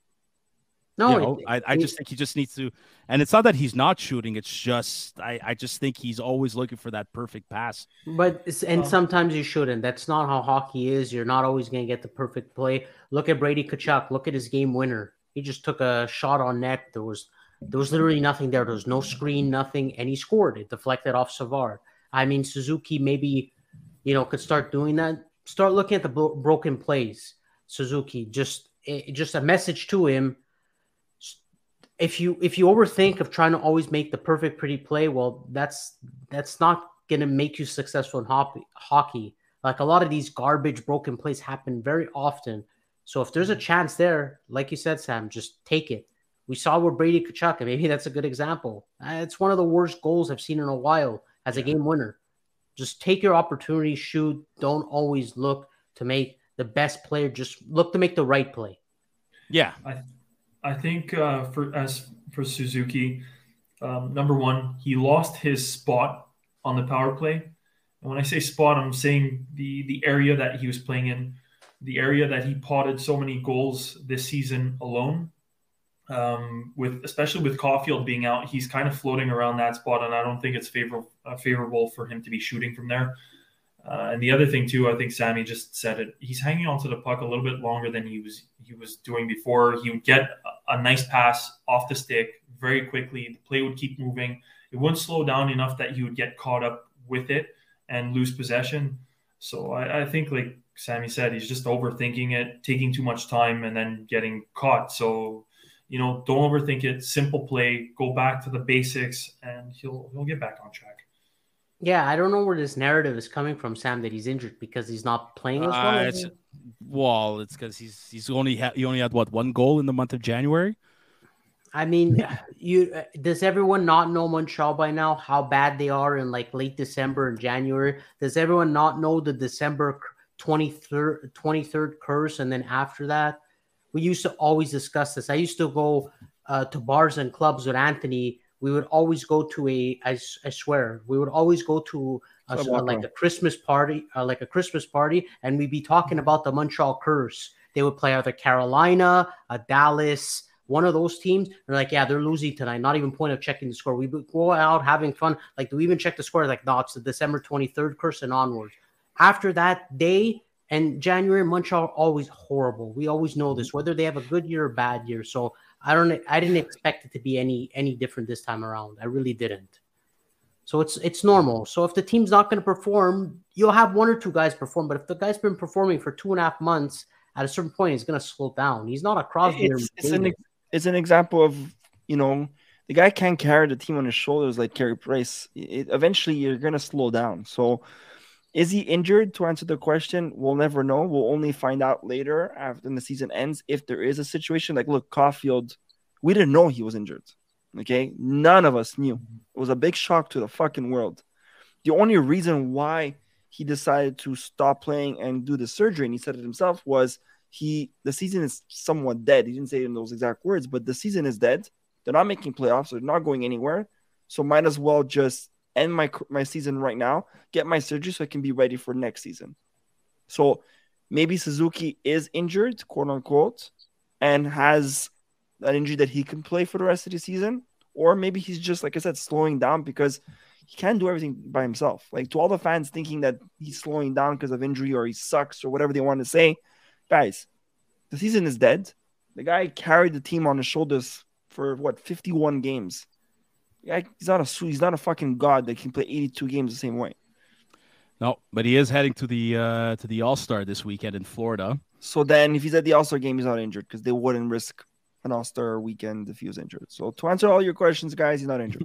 No, you know, it- I, I it- just think he just needs to, and it's not that he's not shooting. It's just I, I just think he's always looking for that perfect pass. But it's- and Oh. sometimes you shouldn't. That's not how hockey is. You're not always going to get the perfect play. Look at Brady Tkachuk. Look at his game winner. He just took a shot on net. There was there was literally nothing there. There was no screen, nothing, and he scored. It deflected off Savard. I mean, Suzuki maybe you know could start doing that. Start looking at the bro- broken plays. Suzuki just it, just a message to him. if you if you overthink of trying to always make the perfect pretty play, well, that's that's not going to make you successful in hockey. Hockey, like a lot of these garbage broken plays happen very often. So if there's a chance there, like you said, Sam, just take it. We saw where Brady Tkachuk, and maybe that's a good example. Uh, it's one of the worst goals I've seen in a while as yeah. a game winner. Just take your opportunity, shoot. Don't always look to make the best player. Just look to make the right play. Yeah, I, I think uh, for as for Suzuki, um, number one, he lost his spot on the power play. And when I say spot, I'm saying the the area that he was playing in, the area that he potted so many goals this season alone. Um, with especially with Caulfield being out, he's kind of floating around that spot, and I don't think it's favorable uh, favorable for him to be shooting from there. Uh, and the other thing too, I think Sammy just said it. He's hanging onto the puck a little bit longer than he was he was doing before. He would get a, a nice pass off the stick very quickly. The play would keep moving. It wouldn't slow down enough that he would get caught up with it and lose possession. So I, I think, like Sammy said, he's just overthinking it, taking too much time, and then getting caught. So, you know, don't overthink it. Simple play. Go back to the basics, and he'll he'll get back on track. Yeah, I don't know where this narrative is coming from, Sam, that he's injured because he's not playing as well. Uh, it's, well, it's because he's he's only ha- he only had what one goal in the month of January. I mean, you does everyone not know Montreal by now? How bad they are in like late December and January? Does everyone not know the December twenty-third twenty-third curse? And then after that, we used to always discuss this. I used to go uh, to bars and clubs with Anthony. We would always go to a, I, I swear, we would always go to a, a, like a Christmas party, uh, like a Christmas party, and we'd be talking about the Montreal curse. They would play either Carolina, a Dallas, one of those teams. They're like, yeah, they're losing tonight. Not even point of checking the score. We would go out having fun. Like, do we even check the score? Like, no, it's the December twenty-third curse and onwards. After that day and January, Montreal always horrible. We always know this, whether they have a good year or bad year. So I don't. I didn't expect it to be any any different this time around. I really didn't. So it's it's normal. So if the team's not going to perform, you'll have one or two guys perform. But if the guy's been performing for two and a half months, at a certain point, he's going to slow down. He's not a Crosby. It's, it's, an, it's an example of, you know, the guy can't carry the team on his shoulders like Carey Price. It, eventually, you're going to slow down. So is he injured? To answer the question, we'll never know. We'll only find out later after the season ends if there is a situation. Like, look, Caulfield, we didn't know he was injured. Okay? None of us knew. It was a big shock to the fucking world. The only reason why he decided to stop playing and do the surgery, and he said it himself, was he the season is somewhat dead. He didn't say it in those exact words, but the season is dead. They're not making playoffs. They're not going anywhere. So might as well just end my my season right now, get my surgery so I can be ready for next season. So maybe Suzuki is injured, quote unquote, and has an injury that he can play for the rest of the season. Or maybe he's just, like I said, slowing down because he can't do everything by himself. Like, to all the fans thinking that he's slowing down because of injury or he sucks or whatever they want to say, guys, the season is dead. The guy carried the team on his shoulders for, what, fifty-one games. Yeah, he's not a he's not a fucking god that can play eighty-two games the same way. No, but he is heading to the uh, to the All-Star this weekend in Florida. So then, if he's at the All-Star game, he's not injured because they wouldn't risk an All-Star weekend if he was injured. So to answer all your questions, guys, he's not injured.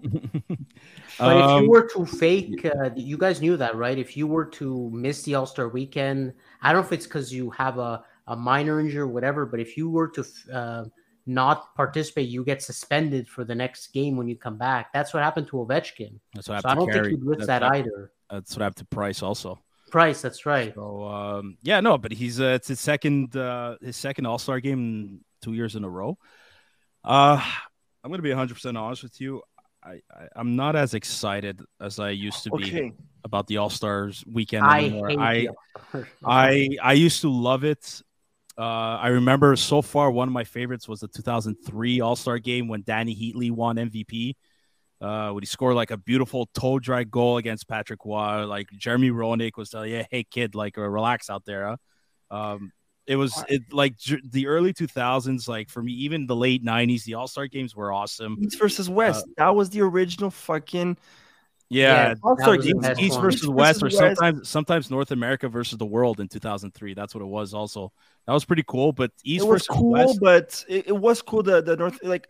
But um, if you were to fake, uh, you guys knew that, right? If you were to miss the All-Star weekend, I don't know if it's because you have a, a minor injury or whatever, but if you were to uh, not participate, you get suspended for the next game when you come back. That's what happened to Ovechkin. That's what so I don't carry. think he'd risk that's that what, either. That's what happened to Price also. Price, that's right. So um, yeah, no, but he's uh, it's his second uh, his second All-Star game in two years in a row. Uh, I'm gonna be one hundred percent honest with you. I, I I'm not as excited as I used to be Okay. about the All-Stars weekend I anymore. hate I the All-Star. I I used to love it. Uh, I remember so far one of my favorites was the two thousand three All-Star game when Danny Heatley won M V P. Uh, when he scored like a beautiful toe dry goal against Patrick Waugh. Like Jeremy Roenick was telling, yeah, hey kid, like uh, relax out there. Huh? Um, it was it like j- the early two thousands, like for me, even the late nineties, the All-Star games were awesome. East versus West. Uh, that was the original fucking yeah, Yeah, All-Star that was the games, best East one. versus East West, versus or West. sometimes sometimes North America versus the world in two thousand three. That's what it was. Also, that was pretty cool. But East it was versus cool, West, but it, it was cool. The the North, like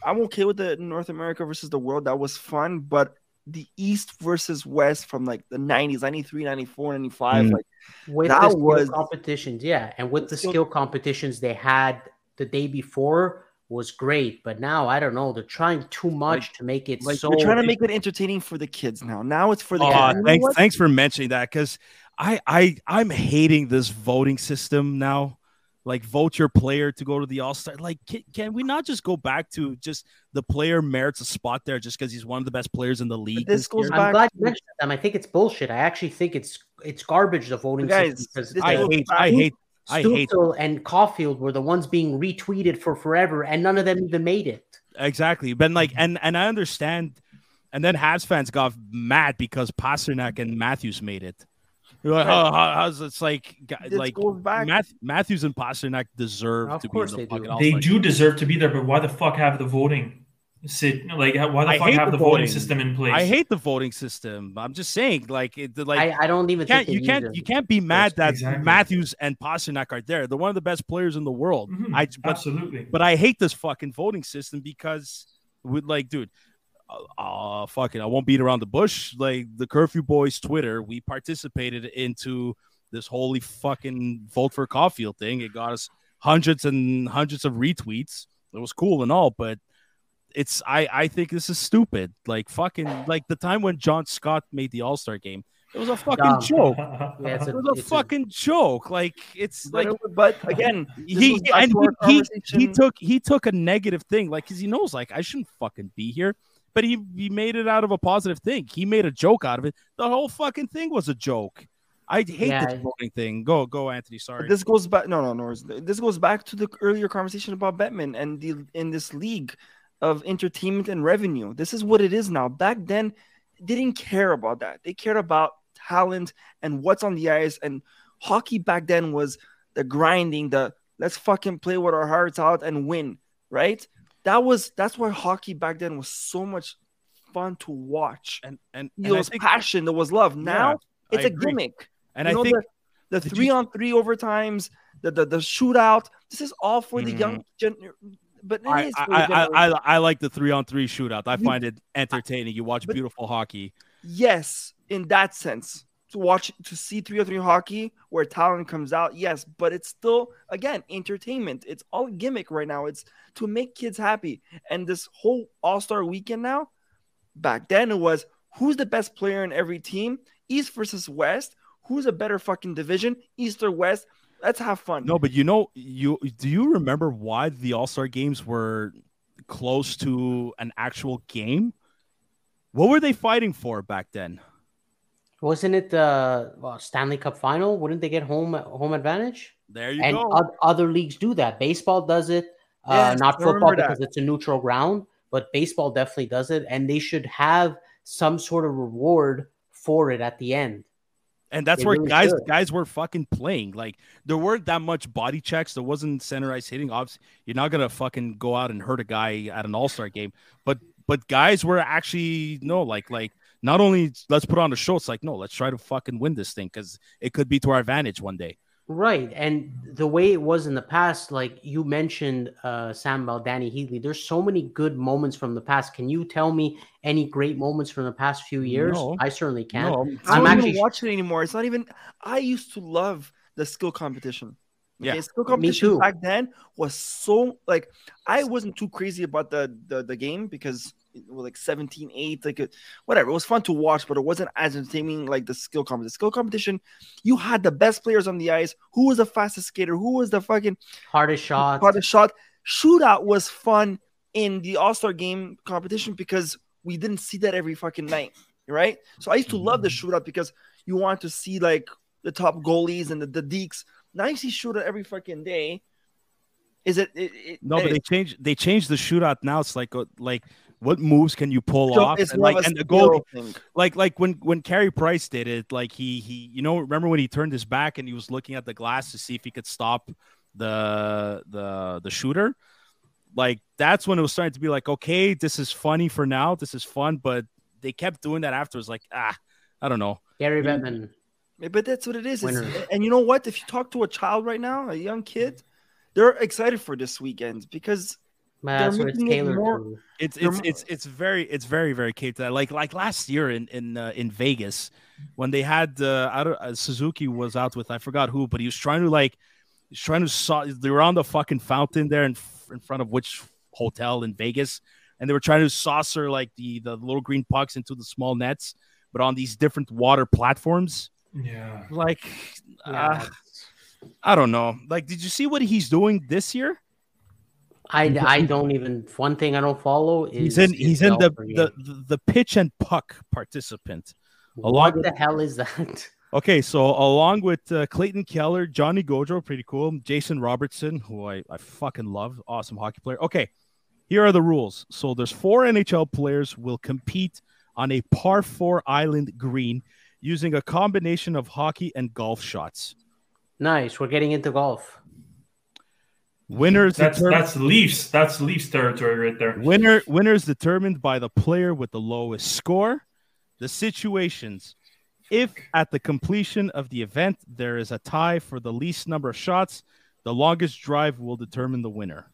I'm okay with the North America versus the world. That was fun, but the East versus West from like the nineties, ninety-three, ninety-four, ninety-five, Mm. like With that the skill was competitions, yeah, and with the the skill- skill competitions they had the day before was great, but now I don't know. They're trying too much to make it like so. they're trying to make it entertaining for the kids now. Now it's for the Oh, kids. You know thanks, what? thanks for mentioning that because I, I, I'm hating this voting system now. Like, vote your player to go to the All Star. Like, can, can we not just go back to just the player merits a spot there just because he's one of the best players in the league? this This goes year? back- I'm glad you mentioned them. I think it's bullshit. I actually think it's it's garbage the voting Guys, system because this I goes hate, back- I hate, I hate. Stutzel and Caulfield were the ones being retweeted for forever, and none of them even made it. Exactly. But like, and and I understand. And then Habs fans got mad because Pasternak and Matthews made it. You're like, Right. how, how, how's it's like, gu- This like goes back- Math, Matthews and Pasternak deserve Of to be in course the they do. fucking They All-Star They do deserve to be there, but why the fuck have the voting? Sit like why the I fuck hate have the the voting voting. system in place? I hate the voting system. I'm just saying, like, it, like I, I don't even you can't think you they can't use you it. can't be mad that Exactly. Matthews and Pasternak are there. They're one of the best players in the world. Mhm, I but absolutely. but I hate this fucking voting system because with like, dude, uh, uh fucking, I won't beat around the bush. Like the Curfew Boys Twitter, we participated into this holy fucking vote for Caulfield thing. It got us hundreds and hundreds of retweets. It was cool and all, but it's I I think this is stupid. Like fucking like the time when John Scott made the All-Star game. It was a fucking Dumb. joke. Yeah, it's It a, was a it's fucking joke. Like it's But, like it- but again, this he goes back and to he, our he, he conversation. took he took a negative thing, like because he knows like I shouldn't fucking be here, but he he made it out of a positive thing. He made a joke out of it. The whole fucking thing was a joke. I hate Yeah. this voting thing. Go go Anthony. Sorry. But this goes back. No, no, no. This goes back to the earlier conversation about Bettman and the in this league of entertainment and revenue. This is what it is now. Back then, they didn't care about that. They cared about talent and what's on the ice. And hockey back then was the grinding, the let's fucking play with our hearts out and win. Right? That was that's why hockey back then was so much fun to watch. and and, and There I was think, passion. There was love. Now Yeah, it's I a agree. gimmick. and You I know, think the, the did you- three on three overtimes, the, the the shootout. This is all for the young gen. But it I, is for the I, I, generation. I, I like the three on three shootout. I You- find it entertaining. You watch But- beautiful hockey. Yes, in that sense, to watch to see three on three hockey where talent comes out. Yes, but it's still again entertainment. It's all gimmick right now. It's to make kids happy. And this whole All Star weekend now. Back then it was who's the best player in every team, East versus West. Who's a better fucking division, East or West? Let's have fun. No, but you know, you do you remember why the All Star games were close to an actual game? What were they fighting for back then? Wasn't it the well, Stanley Cup final? Wouldn't they get home home advantage? There you And go. o- other leagues do that. Baseball does it. Uh, Yes, not I football remember that. because it's a neutral ground, but baseball definitely does it, and they should have some sort of reward for it at the end. And that's They where really guys should. guys were fucking playing. Like there weren't that much body checks. There wasn't center ice hitting. Obviously, you're not gonna fucking go out and hurt a guy at an All Star game. But but guys were actually no like like not only let's put on a show. It's like no, let's try to fucking win this thing because it could be to our advantage one day. Right. And the way it was in the past, like you mentioned, uh, Sam about Danny Heatley, there's so many good moments from the past. Can you tell me any great moments from the past few years? No. I certainly can. No, I I'm don't actually- even watch it anymore. It's not even. I used to love the skill competition. Yeah. skill competition too. back then was so like I wasn't too crazy about the the, the game because it was like seventeen eight, like it, whatever. It was fun to watch, but it wasn't as entertaining like the skill competition. The skill competition, you had the best players on the ice. Who was the fastest skater? Who was the fucking Hardest shot. hardest shot? Shootout was fun in the All Star game competition because we didn't see that every fucking night, right? So I used to love the shootout because you want to see like the top goalies and the, the deeks. Now you see shootout every fucking day. Is it? it, it No, but it- they changed they changed the shootout now. It's like uh, like what moves can you pull so off? it's And more like of a and the skill goal thing. like like when when Carey Price did it, like he he you know remember when he turned his back and he was looking at the glass to see if he could stop the the the shooter. Like that's when it was starting to be like, okay, this is funny for now. This is fun, but they kept doing that afterwards. Like ah, I don't know. Gary Bettman. But that's what it is. It's- Winners. and you know what? If you talk to a child right now, a young kid, they're excited for this weekend because Man, they're that's what it's making it tailored more- to. It's They're it's mo- it's it's very it's very very catered to that. Like like last year in in uh, in Vegas when they had uh, I don't uh, Suzuki was out with I forgot who, but he was trying to like he's trying to saw they were on the fucking fountain there in in front of which hotel in Vegas, and they were trying to saucer like the the little green pucks into the small nets, but on these different water platforms. Yeah. Like Yeah, uh, I don't know. Like, did you see what he's doing this year? I, I don't even. One thing I don't follow is He's in is he's in the, All-Star the game. the the pitch and puck participant. along What with- the hell is that? Okay, so along with uh, Clayton Keller, Johnny Gaudreau, pretty cool. Jason Robertson, who I, I fucking love, awesome hockey player. Okay, here are the rules. So there's four N H L players will compete on a par four island green using a combination of hockey and golf shots. Nice. We're getting into golf. Winners That's determ- that's Leafs. That's Leafs territory right there. winner winners determined by the player with the lowest score. The situations. If at the completion of the event there is a tie for the least number of shots, the longest drive will determine the winner.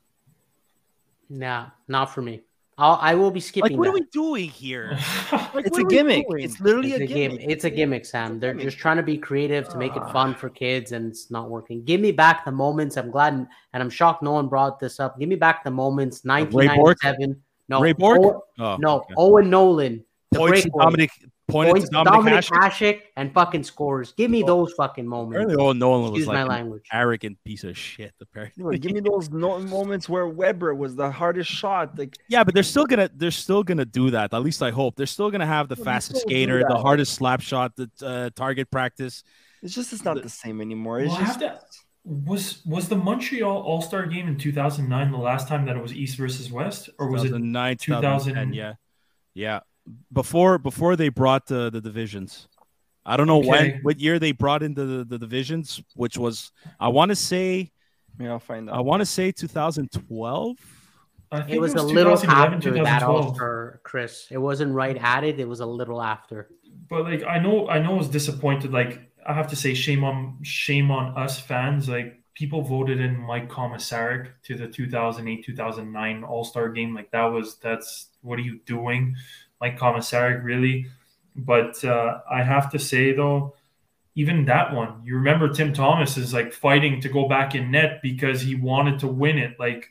Nah, not for me. I'll, I will be skipping. Like, what that. are we doing here? Like, It's what a are we gimmick. doing? It's literally It's a a game. gimmick. It's a gimmick, Sam. They're gimmick. just trying to be creative to make it Ah. fun for kids, and it's not working. Give me back the moments. I'm glad, and I'm shocked no one brought this up. Give me back the moments. nineteen ninety-seven. No, Ray Bork? Owen- Oh, no, okay. Owen Nolan. The Points to breakaway. Dominic, pointed Points to Dominic, Dominic Hasek. Hasek and fucking scores. Give me those fucking moments. Apparently, Owen Nolan was Excuse my like an language. arrogant piece of shit. Apparently, Look, give me those no- moments where Weber was the hardest shot. Like yeah, but they're still gonna they're still gonna do that. At least I hope they're still gonna have the Well, they fastest still do skater, the that. hardest slap shot, the uh, target practice. it's just it's not the same anymore. It's Well, I just have to- Was was the Montreal All Star game in two thousand nine the last time that it was East versus West, or was it? two thousand nine, two thousand? two thousand ten? Yeah, yeah. Before before they brought uh, the divisions, I don't know when Okay. what year they brought into the, the divisions, which was I want to say yeah, I'll find I out. want to say two thousand twelve. I think It was, a little twenty eleven, after that twenty twelve. All-Star, Chris. It wasn't right at it. It was a little after. But like I know, I know, I was disappointed. Like I have to say, shame on shame on us fans. Like people voted in Mike Komisarek to the two thousand eight two thousand nine All Star game. Like that was that's what are you doing, Mike Komisarek? Really? But uh, I have to say though, even that one, you remember Tim Thomas is like fighting to go back in net because he wanted to win it. Like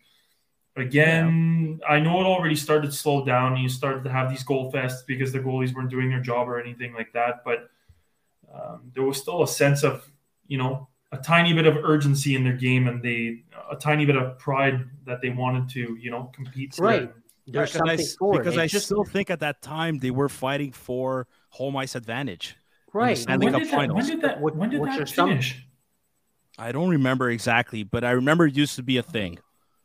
again, I know it already started to slow down. You started to have these goal fests because the goalies weren't doing their job or anything like that. But um, there was still a sense of, you know, a tiny bit of urgency in their game, and they a tiny bit of pride that they wanted to, you know, compete. to Right. it. There's because I, something s- for it. because It's I just still think at that time they were fighting for home ice advantage. right. Stanley When Cup did, that, when finals. did that? What- When did what's your that sum- finish? I don't remember exactly, but I remember it used to be a thing.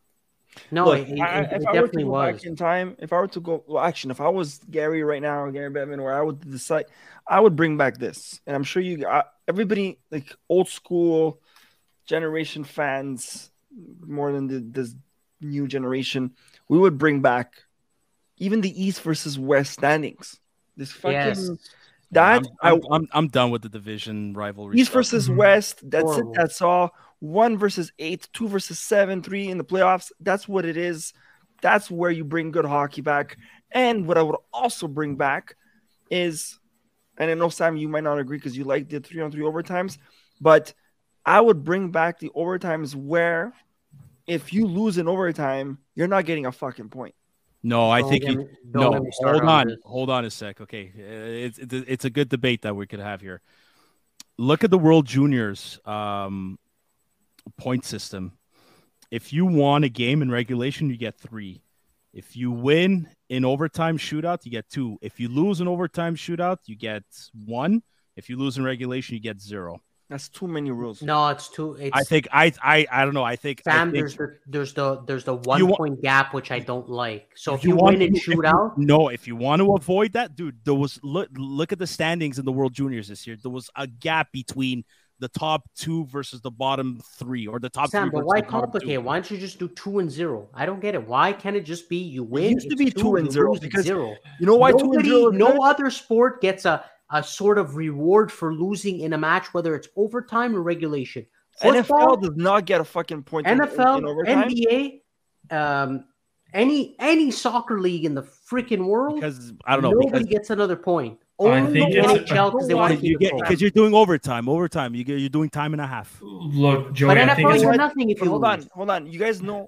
No, Look, it, it, I, it if I were to definitely go was. back in time, if I were to go, well, actually, if I was Gary right now, or Gary Bettman, where I would decide, I would bring back this, and I'm sure you, I, everybody, like old school generation fans, more than the, this new generation, we would bring back even the East versus West standings. This fucking Yes. that I'm, I, I'm, I'm, I'm done with the division rivalry. East stuff. versus Mhm. West. That's Horrible. it. That's all. One versus eight, two versus seven, three in the playoffs. That's what it is. That's where you bring good hockey back. And what I would also bring back is, and I know Sam, you might not agree because you like the three on three overtimes, but I would bring back the overtimes where if you lose in overtime, you're not getting a fucking point. No, I Don't think get you. me- don't No, get me started hold on, this. hold on a sec. Okay, Uh, it's it's it's a good debate that we could have here. Look at the World Juniors um, point system. If you won a game in regulation, you get three. If you win in overtime shootout, you get two. If you lose in overtime shootout, you get one. If you lose in regulation, you get zero. That's too many rules. No, it's too. It's I think I I I don't know. I think, I Sam. think There's the there's the there's the one wa- point gap which I don't like. So if you you, want win in to- if you- shootout, no, if you want to avoid that, dude, there was look look at the standings in the World Juniors this year. There was a gap between the top two versus the bottom three, or the top Sam, three. but versus why the bottom two. complicate? Why don't you just do two and zero? I don't get it. Why can't it just be you win? used to it's be two and you zero lose, it's because zero. You know why two and Nobody, zero is no good? other sport gets a, a sort of reward for losing in a match, whether it's overtime or regulation. N F L Football, does not get a fucking point in- N F L, in, overtime. N B A, um, Any any soccer league in the freaking world, because I don't know. nobody Because gets another point. I Only think the it's- N H L because they want to you keep get it because close. you're doing overtime. Overtime. You get you're doing time and a half. Look, Joey, But I N F think L, it's you're what- nothing if But you hold lose. on, hold on. You guys know,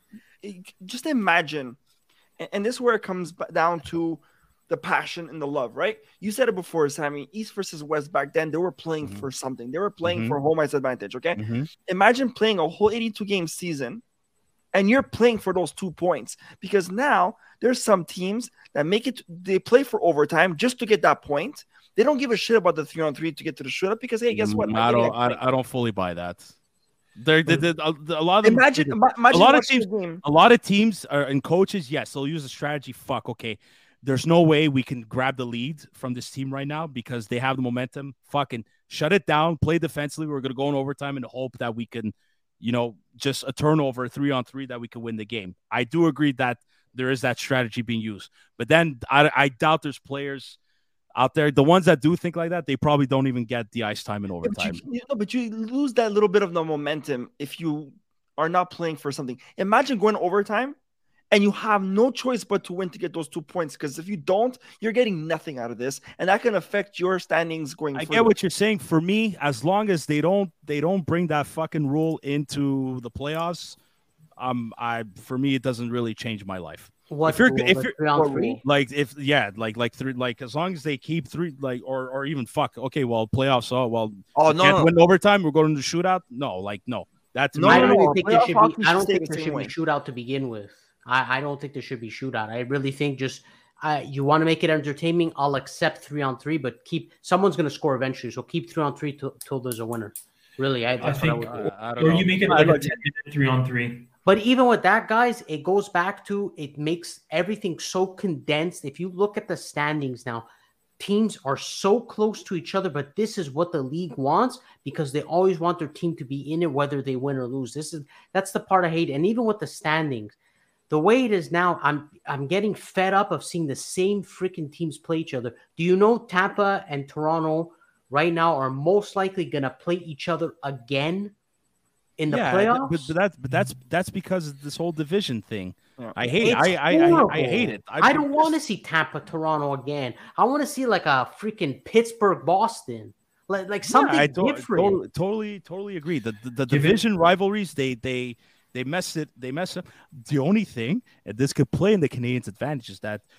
just imagine, and, and this is where it comes ba- down to the passion and the love, right? You said it before, Sammy. East versus West back then, they were playing Mhm. for something. They were playing Mhm. for home ice advantage. Okay, Mm-hmm. imagine playing a whole eighty-two game season, and you're playing for those two points because now there's some teams that make it. They play for overtime just to get that point. They don't give a shit about the three on three to get to the shootout because hey, guess what? Mm, My I getting don't. a point. I, I don't fully buy that. They're, they they a, a lot of them. Imagine, ima- imagine a lot of watching teams. the game. A lot of teams are, and coaches, yes, they'll use a strategy. Fuck, okay. There's no way we can grab the lead from this team right now because they have the momentum. Fucking shut it down, play defensively. We're going to go in overtime in the hope that we can, you know, just a turnover, three on three, that we can win the game. I do agree that there is that strategy being used. But then I, I doubt there's players out there. The ones that do think like that, they probably don't even get the ice time in Yeah, but overtime. you, you know, but you lose that little bit of the momentum if you are not playing for something. Imagine going overtime and you have no choice but to win to get those two points. Because if you don't, you're getting nothing out of this, and that can affect your standings going I forward. get what you're saying. For me, as long as they don't they don't bring that fucking rule into the playoffs, um, I for me it doesn't really change my life. What If you're- rule? if The you're- three on what three? rule? Like if yeah, like like three like as long as they keep three like or or even fuck okay, well playoffs. Oh well, Oh we no, can't no, win overtime. We're going to shootout. No, like no, that's No, I no, don't no, even think there playoff should hockey be. I should don't stay think the there same should way. be shootout to begin with. I, I don't think there should be shootout. I really think just uh, you want to make it entertaining. I'll accept three on three, but keep someone's going to score eventually. So keep three on three till, till there's a winner. Really, I, I that's think, what I would do. Uh, I don't or know. you make it I like a like- ten minute three on three. But even with that, guys, it goes back to it makes everything so condensed. If you look at the standings now, teams are so close to each other, but this is what the league wants because they always want their team to be in it, whether they win or lose. This is that's the part I hate. And even with the standings, the way it is now, I'm I'm getting fed up of seeing the same freaking teams play each other. Do you know Tampa and Toronto right now are most likely gonna play each other again in the yeah, playoffs? But, but that's but that's that's because of this whole division thing. Yeah. I hate. It's I, I I horrible. I hate it. I, don't want to see Tampa, Toronto again. I want to see like a freaking Pittsburgh, Boston, like like something I to- different. Totally, totally, totally agree. The the, the Give it- division rivalries, they they they mess it. They mess up. The only thing, and this could play in the Canadians' advantage, is that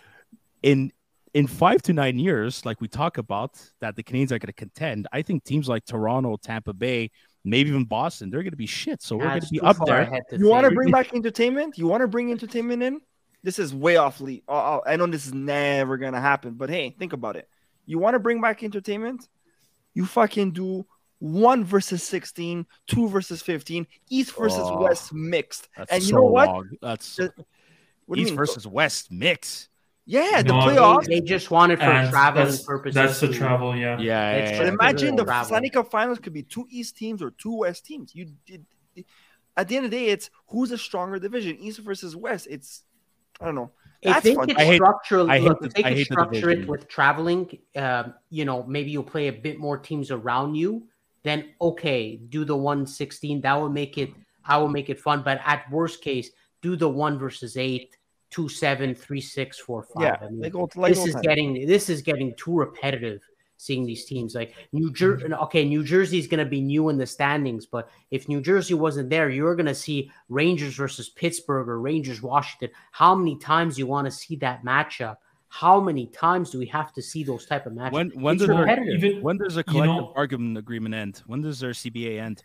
in in five to nine years, like we talk about, that the Canadians are going to contend. I think teams like Toronto, Tampa Bay, maybe even Boston, they're going to be shit. So we're going to That's be too up far there. ahead to You want to think. bring back entertainment? You want to bring entertainment in? This is way off lead. Oh, oh, I know this is never gonna happen, but hey, think about it. You want to bring back entertainment? You fucking do one versus sixteen, two versus fifteen, East versus Oh, West mixed. That's And you so know what? long. That's The- What do you East mean? versus West mix. Yeah, the No, playoffs. They, they just want it for And traveling that's, purposes. that's the too. travel, yeah. Yeah, It's yeah, But yeah. just- imagine the travel. Stanley Cup Finals could be two East teams or two West teams. You did. At the end of the day, it's who's a stronger division, East versus West. It's I don't know. If That's they fun. could I hate- structure, I hate look, the- if they I could hate the structure it division. with traveling, um, you know, maybe you'll play a bit more teams around you. Then okay, do the one sixteen. That would make it. I will make it fun. But at worst case, do the one versus eight, two seven, three six, four five. Yeah, I mean, like old, like this old is times. getting this is getting too repetitive. Seeing these teams like New Jersey, okay, New Jersey's going to be new in the standings, but if New Jersey wasn't there, you're going to see Rangers versus Pittsburgh or Rangers Washington. How many times do you want to see that matchup? How many times do we have to see those type of matchups? When when It's does their, repetitive. Even when does their you collective know- bargaining agreement end? When does their C B A end?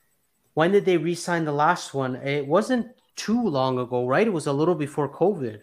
When did they re-sign the last one? It wasn't too long ago, right? It was a little before COVID.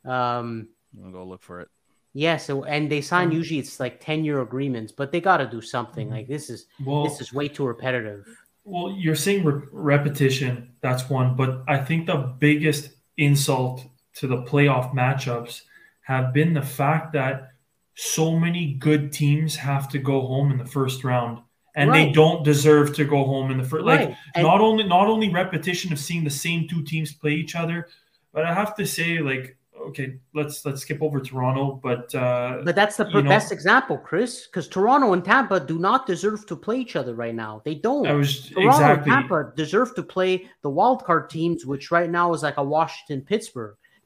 Um, I'm gonna go look for it. yeah, so and they sign usually it's like ten-year agreements, but they got to do something. Like this is well, this is way too repetitive. Well, you're saying re- repetition, that's one, but I think the biggest insult to the playoff matchups have been the fact that so many good teams have to go home in the first round, and they Right. don't deserve to go home in the first. Like Right. And- not only not only repetition of seeing the same two teams play each other, but I have to say, like, okay, let's let's skip over Toronto, but uh, But that's the you know, best example, Chris, because Toronto and Tampa do not deserve to play each other right now. They don't. I was Toronto exactly and Tampa deserve to play the wild card teams, which right now is like a Washington, Pittsburgh.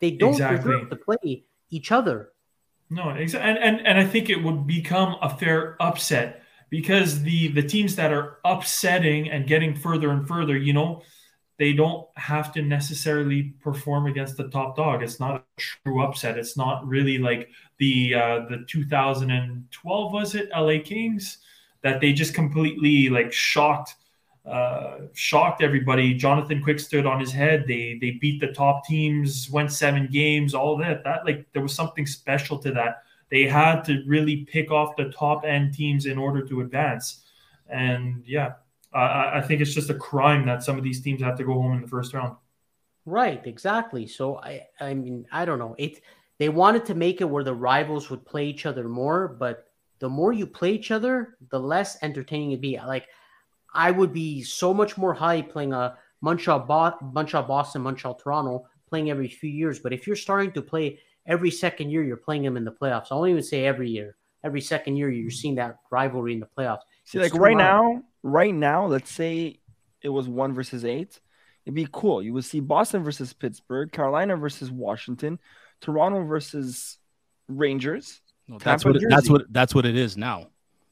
They don't Exactly. deserve to play each other. No, exactly. And, and and I think it would become a fair upset because the the teams that are upsetting and getting further and further, you know, they don't have to necessarily perform against the top dog. It's not a true upset. It's not really like the uh, the two thousand twelve, was it, L A Kings, that they just completely like shocked uh, shocked everybody. Jonathan Quick stood on his head. They they beat the top teams, went seven games, all that. That like there was something special to that. They had to really pick off the top end teams in order to advance. And yeah. Uh, I think it's just a crime that some of these teams have to go home in the first round. Right, exactly. So I, I mean, I don't know. It they wanted to make it where the rivals would play each other more, but the more you play each other, the less entertaining it'd be. Like, I would be so much more hype playing a Montreal, Bo- Montreal, Boston, Montreal, Toronto, playing every few years. But if you're starting to play every second year, you're playing them in the playoffs. I won't even say every year. Every second year, you're seeing that rivalry in the playoffs. See, It's like too right much. now, right now, let's say it was one versus eight. It'd be cool. You would see Boston versus Pittsburgh, Carolina versus Washington, Toronto versus Rangers. No, that's Tampa, what it, that's Jersey. what that's what it is now.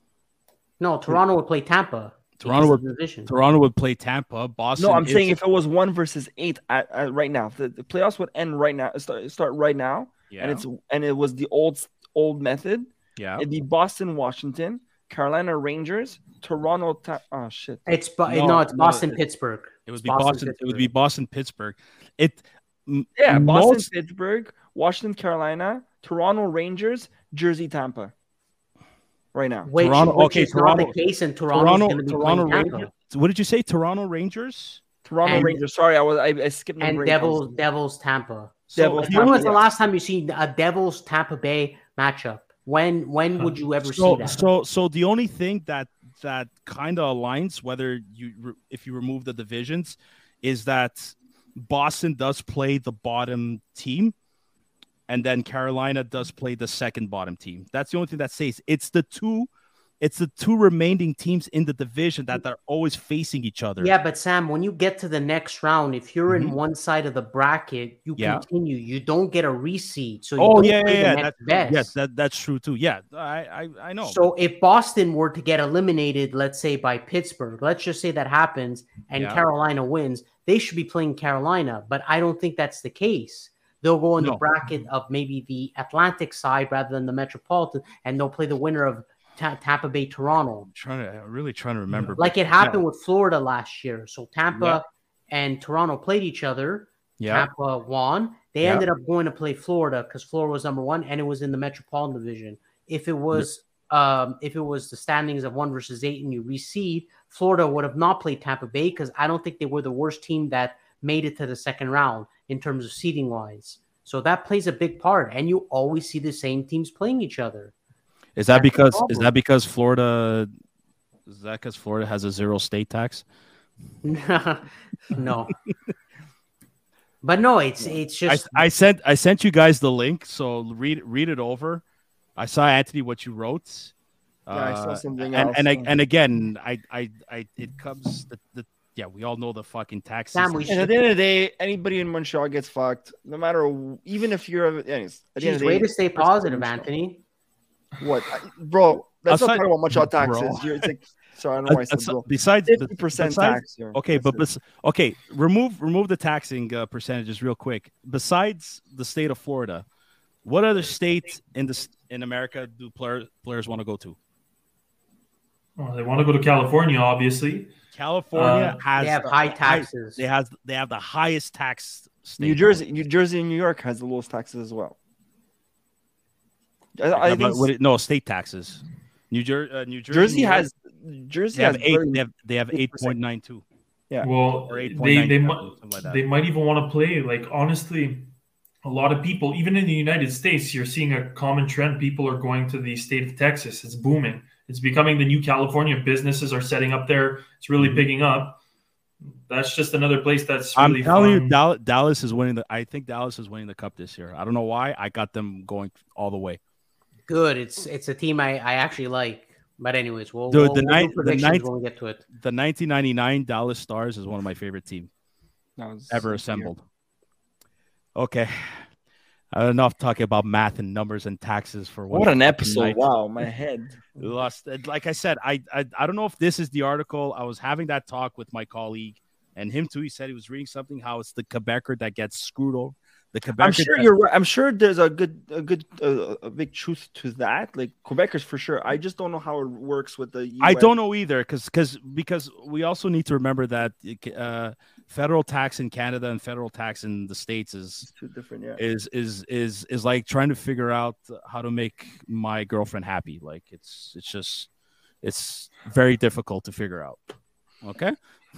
No, Toronto would play Tampa. Toronto because of would the division. Toronto would play Tampa. Boston. No, I'm is- saying if it was one versus eight at, at right now, the, the playoffs would end right now. Start start right now, yeah, and it's and it was the old old method. yeah. It'd be Boston, Washington, Carolina, Rangers, Toronto. Ta- oh shit! It's Bo- No, no, it's no, Boston, it- Pittsburgh. It would It's be Boston. It would Pittsburgh. be Boston, Pittsburgh. It. m- Yeah, Boston, most- Pittsburgh, Washington, Carolina, Toronto, Rangers, Jersey, Tampa. Right now. Which, Toronto- which okay, is Toronto- not the case, and Toronto's Toronto. going to be Toronto playing Tampa. Rangers. What did you say? Toronto Rangers. Toronto and- Rangers. Sorry, I was I, I skipped my and brain. Devils, Devils, Tampa. So Devils, When was Tampa, the yeah. last time you seen a Devils Tampa Bay matchup? When when would you ever So, see that? so, so the only thing that that kind of aligns, whether you re- if you remove the divisions, is that Boston does play the bottom team, and then Carolina does play the second bottom team. That's the only thing that stays. It's the two, it's the two remaining teams in the division that are always facing each other. Yeah, but Sam, when you get to the next round, if you're in Mhm. one side of the bracket, you Yeah. continue. You don't get a reseed. So you Oh don't yeah, play yeah, the yeah. next That, best. yes, that that's true too. Yeah, I I, I know. So if Boston were to get eliminated, let's say by Pittsburgh, let's just say that happens and Yeah. Carolina wins, they should be playing Carolina. But I don't think that's the case. They'll go in the No. bracket of maybe the Atlantic side rather than the Metropolitan, and they'll play the winner of Ta- Tampa Bay, Toronto. I'm trying to, I'm really trying to remember. Like it happened with Florida last year. So Tampa Yeah. and Toronto played each other. Yeah, Tampa won. They Yeah. ended up going to play Florida because Florida was number one and it was in the Metropolitan Division. If it was um, if it was the standings of one versus eight and you reseed, Florida would have not played Tampa Bay because I don't think they were the worst team that made it to the second round in terms of seeding wise. So that plays a big part, and you always see the same teams playing each other. is that that's the because is problem. that because Florida is that because Florida has a zero state tax? No. But no, it's it's I, just I sent I sent you guys the link, so read read it over. I saw Anthony what you wrote. Yeah, I saw Uh, something and else. and, I, so- and again, I I I it comes the, the yeah we all know the fucking taxes. Sam, we And at the end of the day, anybody in Montreal gets fucked. No matter, even if you're, anyways. At the end Jeez, of the way day, to stay that's positive, Montreal. Anthony. What, I- bro? Let's not Aside- talk about Montreal taxes. Bro. You're, it's like, sorry, I don't know why I said Bes- bro. besides Fifty percent besides- tax here. okay, That's but it. bes- okay, remove remove the taxing uh, percentages real quick. Besides the state of Florida, what other state in the s- in America do players players want to go to? Well, they want to go to California, obviously. California Uh, has They have the high high- taxes. They have they have the highest tax state. New Jersey, New Jersey, and New York has the lowest taxes as well. I, I Yeah, think but what it- no state taxes. New, Jer- uh, New Jersey, Jersey New York, has Jersey they have has eight. very- They have they have eight point nine two. Yeah. Well, Or they eight point nine they seven, might something like that. they might even want to play. Like honestly, a lot of people, even in the United States, you're seeing a common trend. People are going to the state of Texas. It's booming. It's becoming the new California. Businesses are setting up there. It's really picking up. That's just another place that's I'm really telling fun. you, Dallas, Dallas is winning the. I think Dallas is winning the cup this year. I don't know why. I got them going all the way. Good. It's it's a team I, I actually like. But anyways, we'll, Dude, we'll, the we'll night- do the predictions night- when we get to it. The nineteen ninety-nine Dallas Stars is one of my favorite teams That was- ever assembled. Okay, enough talking about math and numbers and taxes for one What an fucking episode! night. Wow, my head. Lost. Like I said, I, I I don't know if this is the article. I was having that talk with my colleague, and him too. He said he was reading something how it's the Quebecer that gets screwed over. The Quebecer. I'm sure that, you're right. I'm sure there's a good, a good, uh, a big truth to that. Like Quebecers for sure. I just don't know how it works with the U S. I don't know either, because because because we also need to remember that uh, federal tax in Canada and federal tax in the States is It's too different. Yeah. is is is is like trying to figure out how to make my girlfriend happy. Like it's it's just it's very difficult to figure out. Okay.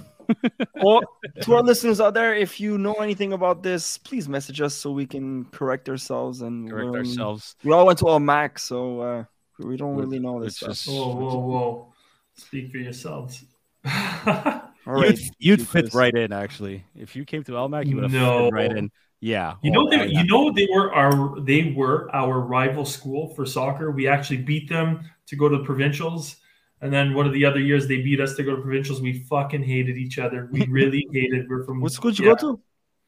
Well, to our listeners out there, if you know anything about this, please message us so we can correct ourselves and Correct learn. ourselves. We all went to all Mac, so uh, we don't really know this It's stuff. just- Whoa, whoa, whoa! Speak for yourselves. All right, You'd, you'd you fit guys. right in, actually. If you came to L M A C, you would have No. fit right in. Yeah. You know, Oh, they, yeah. you know they were our they were our rival school for soccer. We actually beat them to go to the provincials, and then one of the other years they beat us to go to provincials. We fucking hated each other. We really hated. We're from What school did you yeah, go to?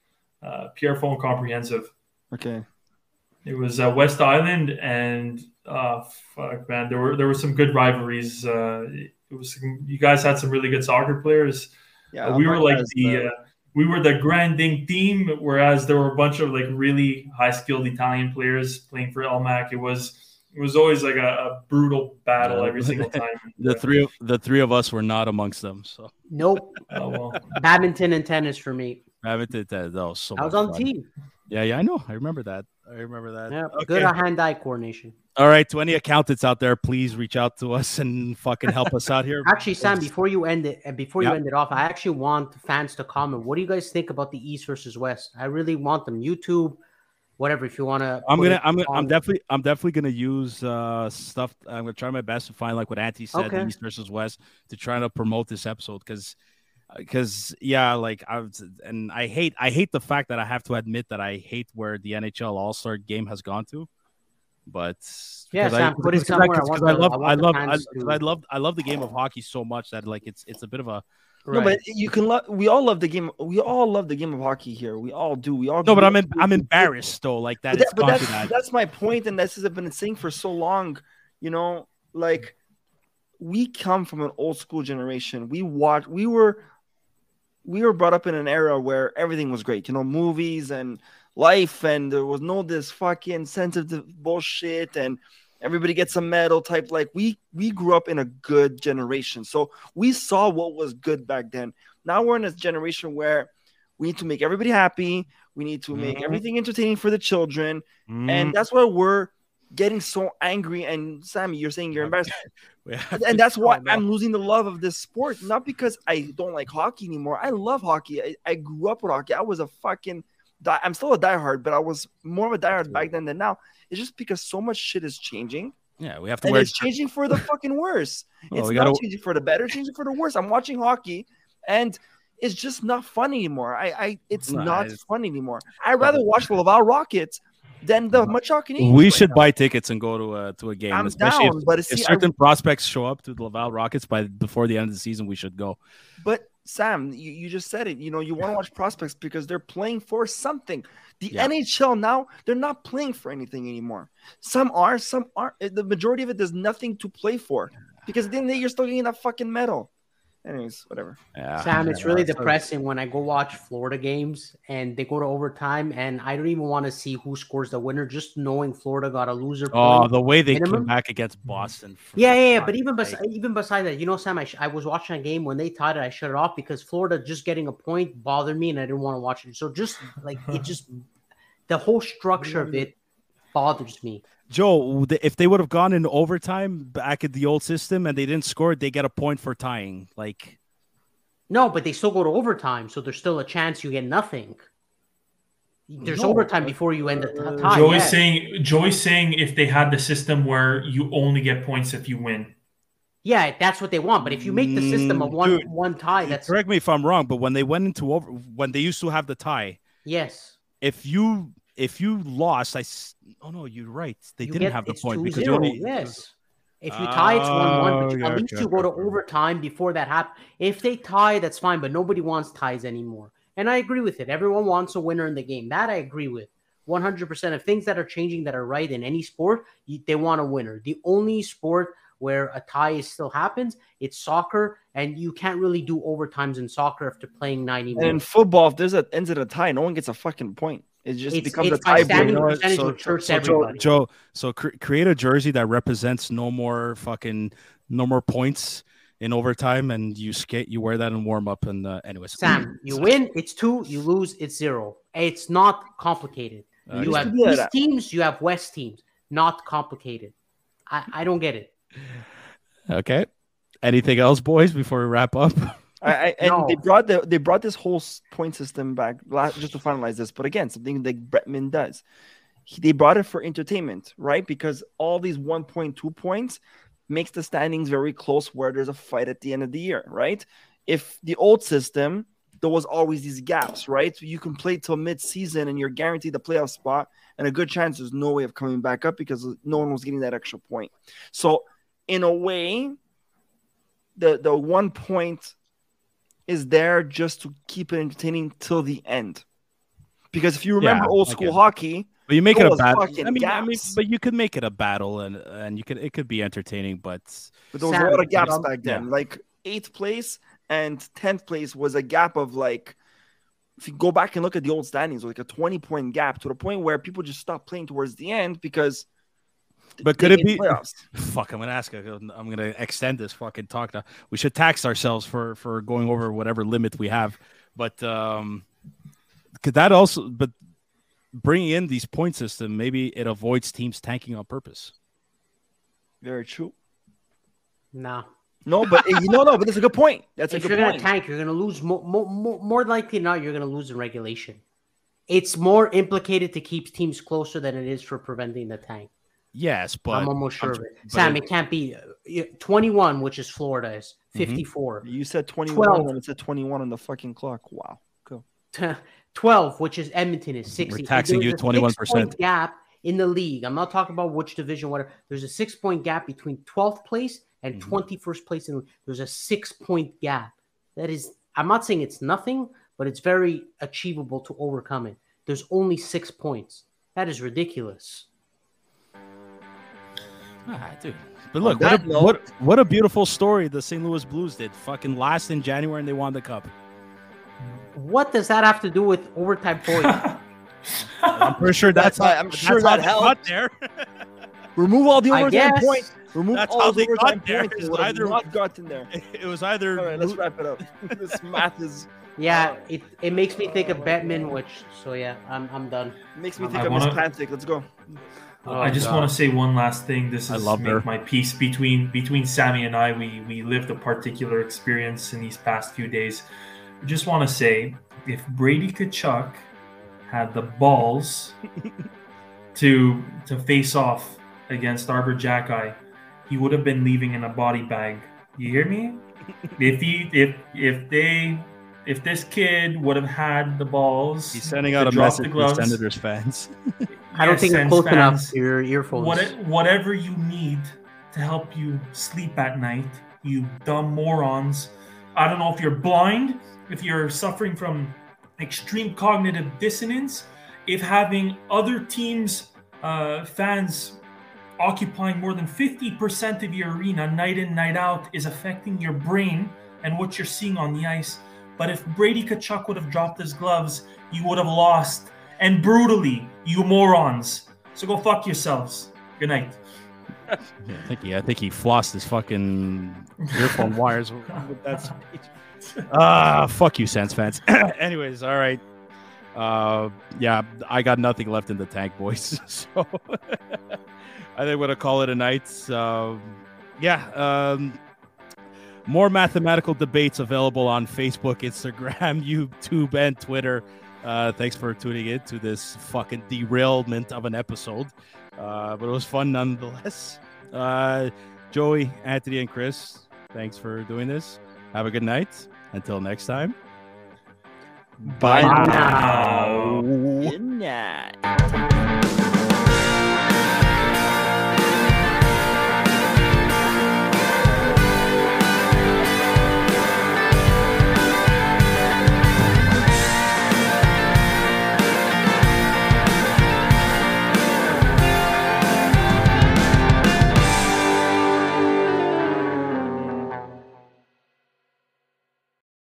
Uh, Pierrefonds Comprehensive. Okay. It was uh, West Island, and uh, fuck man, there were there were some good rivalries. Uh, it was you guys had some really good soccer players. Yeah, Uh, we were Alberta like has the uh, we were the grinding team, whereas there were a bunch of like really high skilled Italian players playing for L M A C. It was it was always like a, a brutal battle Yeah. every single time. The three of the three of us were not amongst them. So Nope. Oh well. Badminton and tennis for me. I haven't did that. That was so I was much on the fun. team. Yeah, yeah, I know. I remember that. I remember that. Yeah, Okay. good hand-eye coordination. All right, to any accountants out there, please reach out to us and fucking help us out here. Actually, Sam, before you end it, and before you Yeah. end it off, I actually want fans to comment. What do you guys think about the East versus West? I really want them. YouTube, whatever. If you want to, I'm gonna, I'm, gonna, I'm definitely, I'm definitely gonna use uh stuff. I'm gonna try my best to find like what Auntie said, Okay. the East versus West, to try to promote this episode because, because yeah, like I was, and I hate, I hate the fact that I have to admit that I hate where the N H L All Star game has gone to, but Yeah, because Sam, I, put it because I- somewhere. I because want I the- love, I I want the love, I, fans because to- I love, I love the game of hockey so much that like it's, it's a bit of a. No, but you can love. We all love the game. We all love the game of hockey here. We all do. We all. No, but grew I'm up- in, I'm embarrassed though, like that. But, It's that, but gone to that's that. that's my point, and this has been saying for so long. You know, like we come from an old school generation. We watch. We were, we were brought up in an era where everything was great. You know, movies and life, and there was no this fucking sensitive bullshit, and everybody gets a medal type. Like we we grew up in a good generation, so we saw what was good back then. Now we're in a generation where we need to make everybody happy. We need to make Mhm. everything entertaining for the children. Mm. And that's why we're getting so angry. And Sammy, you're saying you're embarrassed. We have And to that's why calm down. I'm losing the love of this sport. Not because I don't like hockey anymore. I love hockey. I, I grew up with hockey. I was a fucking die. I'm still a diehard, but I was more of a diehard back then than now. It's just because so much shit is changing. Yeah, we have to And wear. it's changing for the fucking worse. Oh, It's we not gotta- changing for the better, it's changing for the worse. I'm watching hockey and it's just not fun anymore. I, I it's Nah, not it's- fun anymore. I'd rather watch the Laval Rockets than the Montreal Canadiens. We right should now. buy tickets and go to a to a game. I'm especially down, if, but if see, I- certain prospects show up to the Laval Rockets by before the end of the season, we should go. But Sam, you, you just said it. You know, you want to watch prospects because they're playing for something. The Yeah. N H L now, they're not playing for anything anymore. Some are, some aren't. The majority of it, there's nothing to play for because at the end of the day, you're still getting that fucking medal. Anyways, whatever. Yeah, Sam, it's really Yeah. depressing when I go watch Florida games and they go to overtime, and I don't even want to see who scores the winner. Just knowing Florida got a loser. Oh, point. the way they minimum. came back against Boston. for Yeah, yeah, yeah. fuck's But even bes- sake. even beside that, you know, Sam, I, sh- I was watching a game when they tied it. I shut it off because Florida just getting a point bothered me, and I didn't want to watch it. So just like it just the whole structure of it bothers me. Joe, th- if they would have gone in overtime back at the old system and they didn't score, they get a point for tying. Like, No, but they still go to overtime, so there's still a chance you get nothing. There's No, overtime uh, before you end the uh, t- tie. Joey's yeah. saying Joey's saying if they had the system where you only get points if you win. Yeah, that's what they want. But if you make the system of Mm, one dude, one tie, that's correct me if I'm wrong, but when they went into over, when they used to have the tie, yes. if you if you lost, I s- oh no, you're right, they You didn't get- have the it's point two because you zero, only yes. If you tie, it's one one, but you, Oh, at okay, least okay, you go to okay. overtime before that happens. If they tie, that's fine, but nobody wants ties anymore. And I agree with it. Everyone wants a winner in the game. That I agree with. one hundred percent of things that are changing that are right in any sport, you, they want a winner. The only sport where a tie is still happens, it's soccer, and you can't really do overtimes in soccer after playing ninety minutes. And in football, if there's a ends in a tie, no one gets a fucking point. It just It's- becomes it's a by tie. standing break. percentage, so, which hurts so Joe, everybody. Joe, so cre- create a jersey that represents no more fucking no more points in overtime, and you skate, you wear that in warm up, and uh, anyways. Sam, you win, it's two. You lose, it's zero. It's not complicated. Uh, you used have to be like East that. teams, you have West teams. Not complicated. I, I don't get it. Okay. Anything else, boys, before we wrap up? I, I, and No. they brought the they brought this whole s- point system back la- just to finalize this. But again, something that Bretman does, he, they brought it for entertainment, right? Because all these one point, two points makes the standings very close, where there's a fight at the end of the year, right? If the old system, there was always these gaps, right? You can play till mid-season and you're guaranteed a playoff spot, and a good chance there's no way of coming back up because no one was getting that extra point. So, in a way, the the one point is there just to keep it entertaining till the end. Because if you remember Yeah, old I school get it. hockey, But you make There it a was battle. fucking I mean, I mean, gaps. but you could make it a battle, and and you could it could be entertaining, but but there was Sam, a lot of gaps um, back then. yeah. Like eighth place and tenth place was a gap of like, if you go back and look at the old standings, like a twenty point gap, to the point where people just stopped playing towards the end because. But they could it made be? playoffs. Fuck, I'm gonna ask. I'm gonna extend this fucking talk now. We should tax ourselves for for going over whatever limit we have. But um, could that also? But bringing in these point system, maybe it avoids teams tanking on purpose. Very true. Nah. No, but you know, no, but that's a good point. That's a If good you're going to point. tank, you're going to lose. More, more, more likely than not, you're going to lose in regulation. It's more implicated to keep teams closer than it is for preventing the tank. Yes, but I'm almost sure I'm- of it. but Sam, it- it can't be uh, twenty-one, which is Florida, is fifty-four. You said twenty-one twelve. and it said twenty-one on the fucking clock. Wow. Cool. twelve, which is Edmonton, is sixty. We're taxing There's you a twenty-one percent. six-point gap in the league. I'm not talking about which division, whatever. There's a six-point gap between twelfth place and Mhm. twenty-first place. In There's a six-point gap. That is, I'm not saying it's nothing, but it's very achievable to overcome it. There's only six points. That is ridiculous. Ah, dude. But look, On what a, that note- what what a beautiful story the Saint Louis Blues did. Fucking last in January and they won the cup. What does that have to do with overtime points? I'm pretty sure that's, That's- how, I'm that's sure how that they helped. got there. Remove all the I overtime guess. points. Remove That's all how those they got overtime there. points. It's They would have either- not gotten there. It was either All right, let's wrap it up. This math is Yeah, it, it makes me think of Batman, which, so yeah, I'm, I'm done. makes me I think of wanna- Miss Pantic. Let's go. Oh, I just God. want to say one last thing. This I is love make her. my peace between between Sammy and I. We we lived a particular experience in these past few days. I just want to say, if Brady Tkachuk had the balls to to face off against Arbor Jackeye, he would have been leaving in a body bag. You hear me? If he if if they if this kid would have had the balls, He's sending to out a drop message the to gloves, Senators fans. I don't yes, think you're Sens close enough fans, to your earphones. What, whatever you need to help you sleep at night, you dumb morons. I don't know if you're blind, if you're suffering from extreme cognitive dissonance, if having other teams' uh, fans occupying more than fifty percent of your arena night in, night out is affecting your brain and what you're seeing on the ice. But if Brady Tkachuk would have dropped his gloves, you would have lost. And brutally, you morons. So go fuck yourselves. Good night. Yeah, I think he, I think he flossed his fucking earphone wires with with that speech. Ah, fuck you, Sens fans. Anyways, all right. Uh, yeah, I got nothing left in the tank, boys. So I think we're gonna call it a night. Um, yeah. Um, more mathematical debates available on Facebook, Instagram, YouTube, and Twitter. Uh, thanks for tuning in to this fucking derailment of an episode. Uh, but it was fun nonetheless. Uh, Joey, Anthony, and Chris, thanks for doing this. Have a good night. Until next time. Bye now. Good night.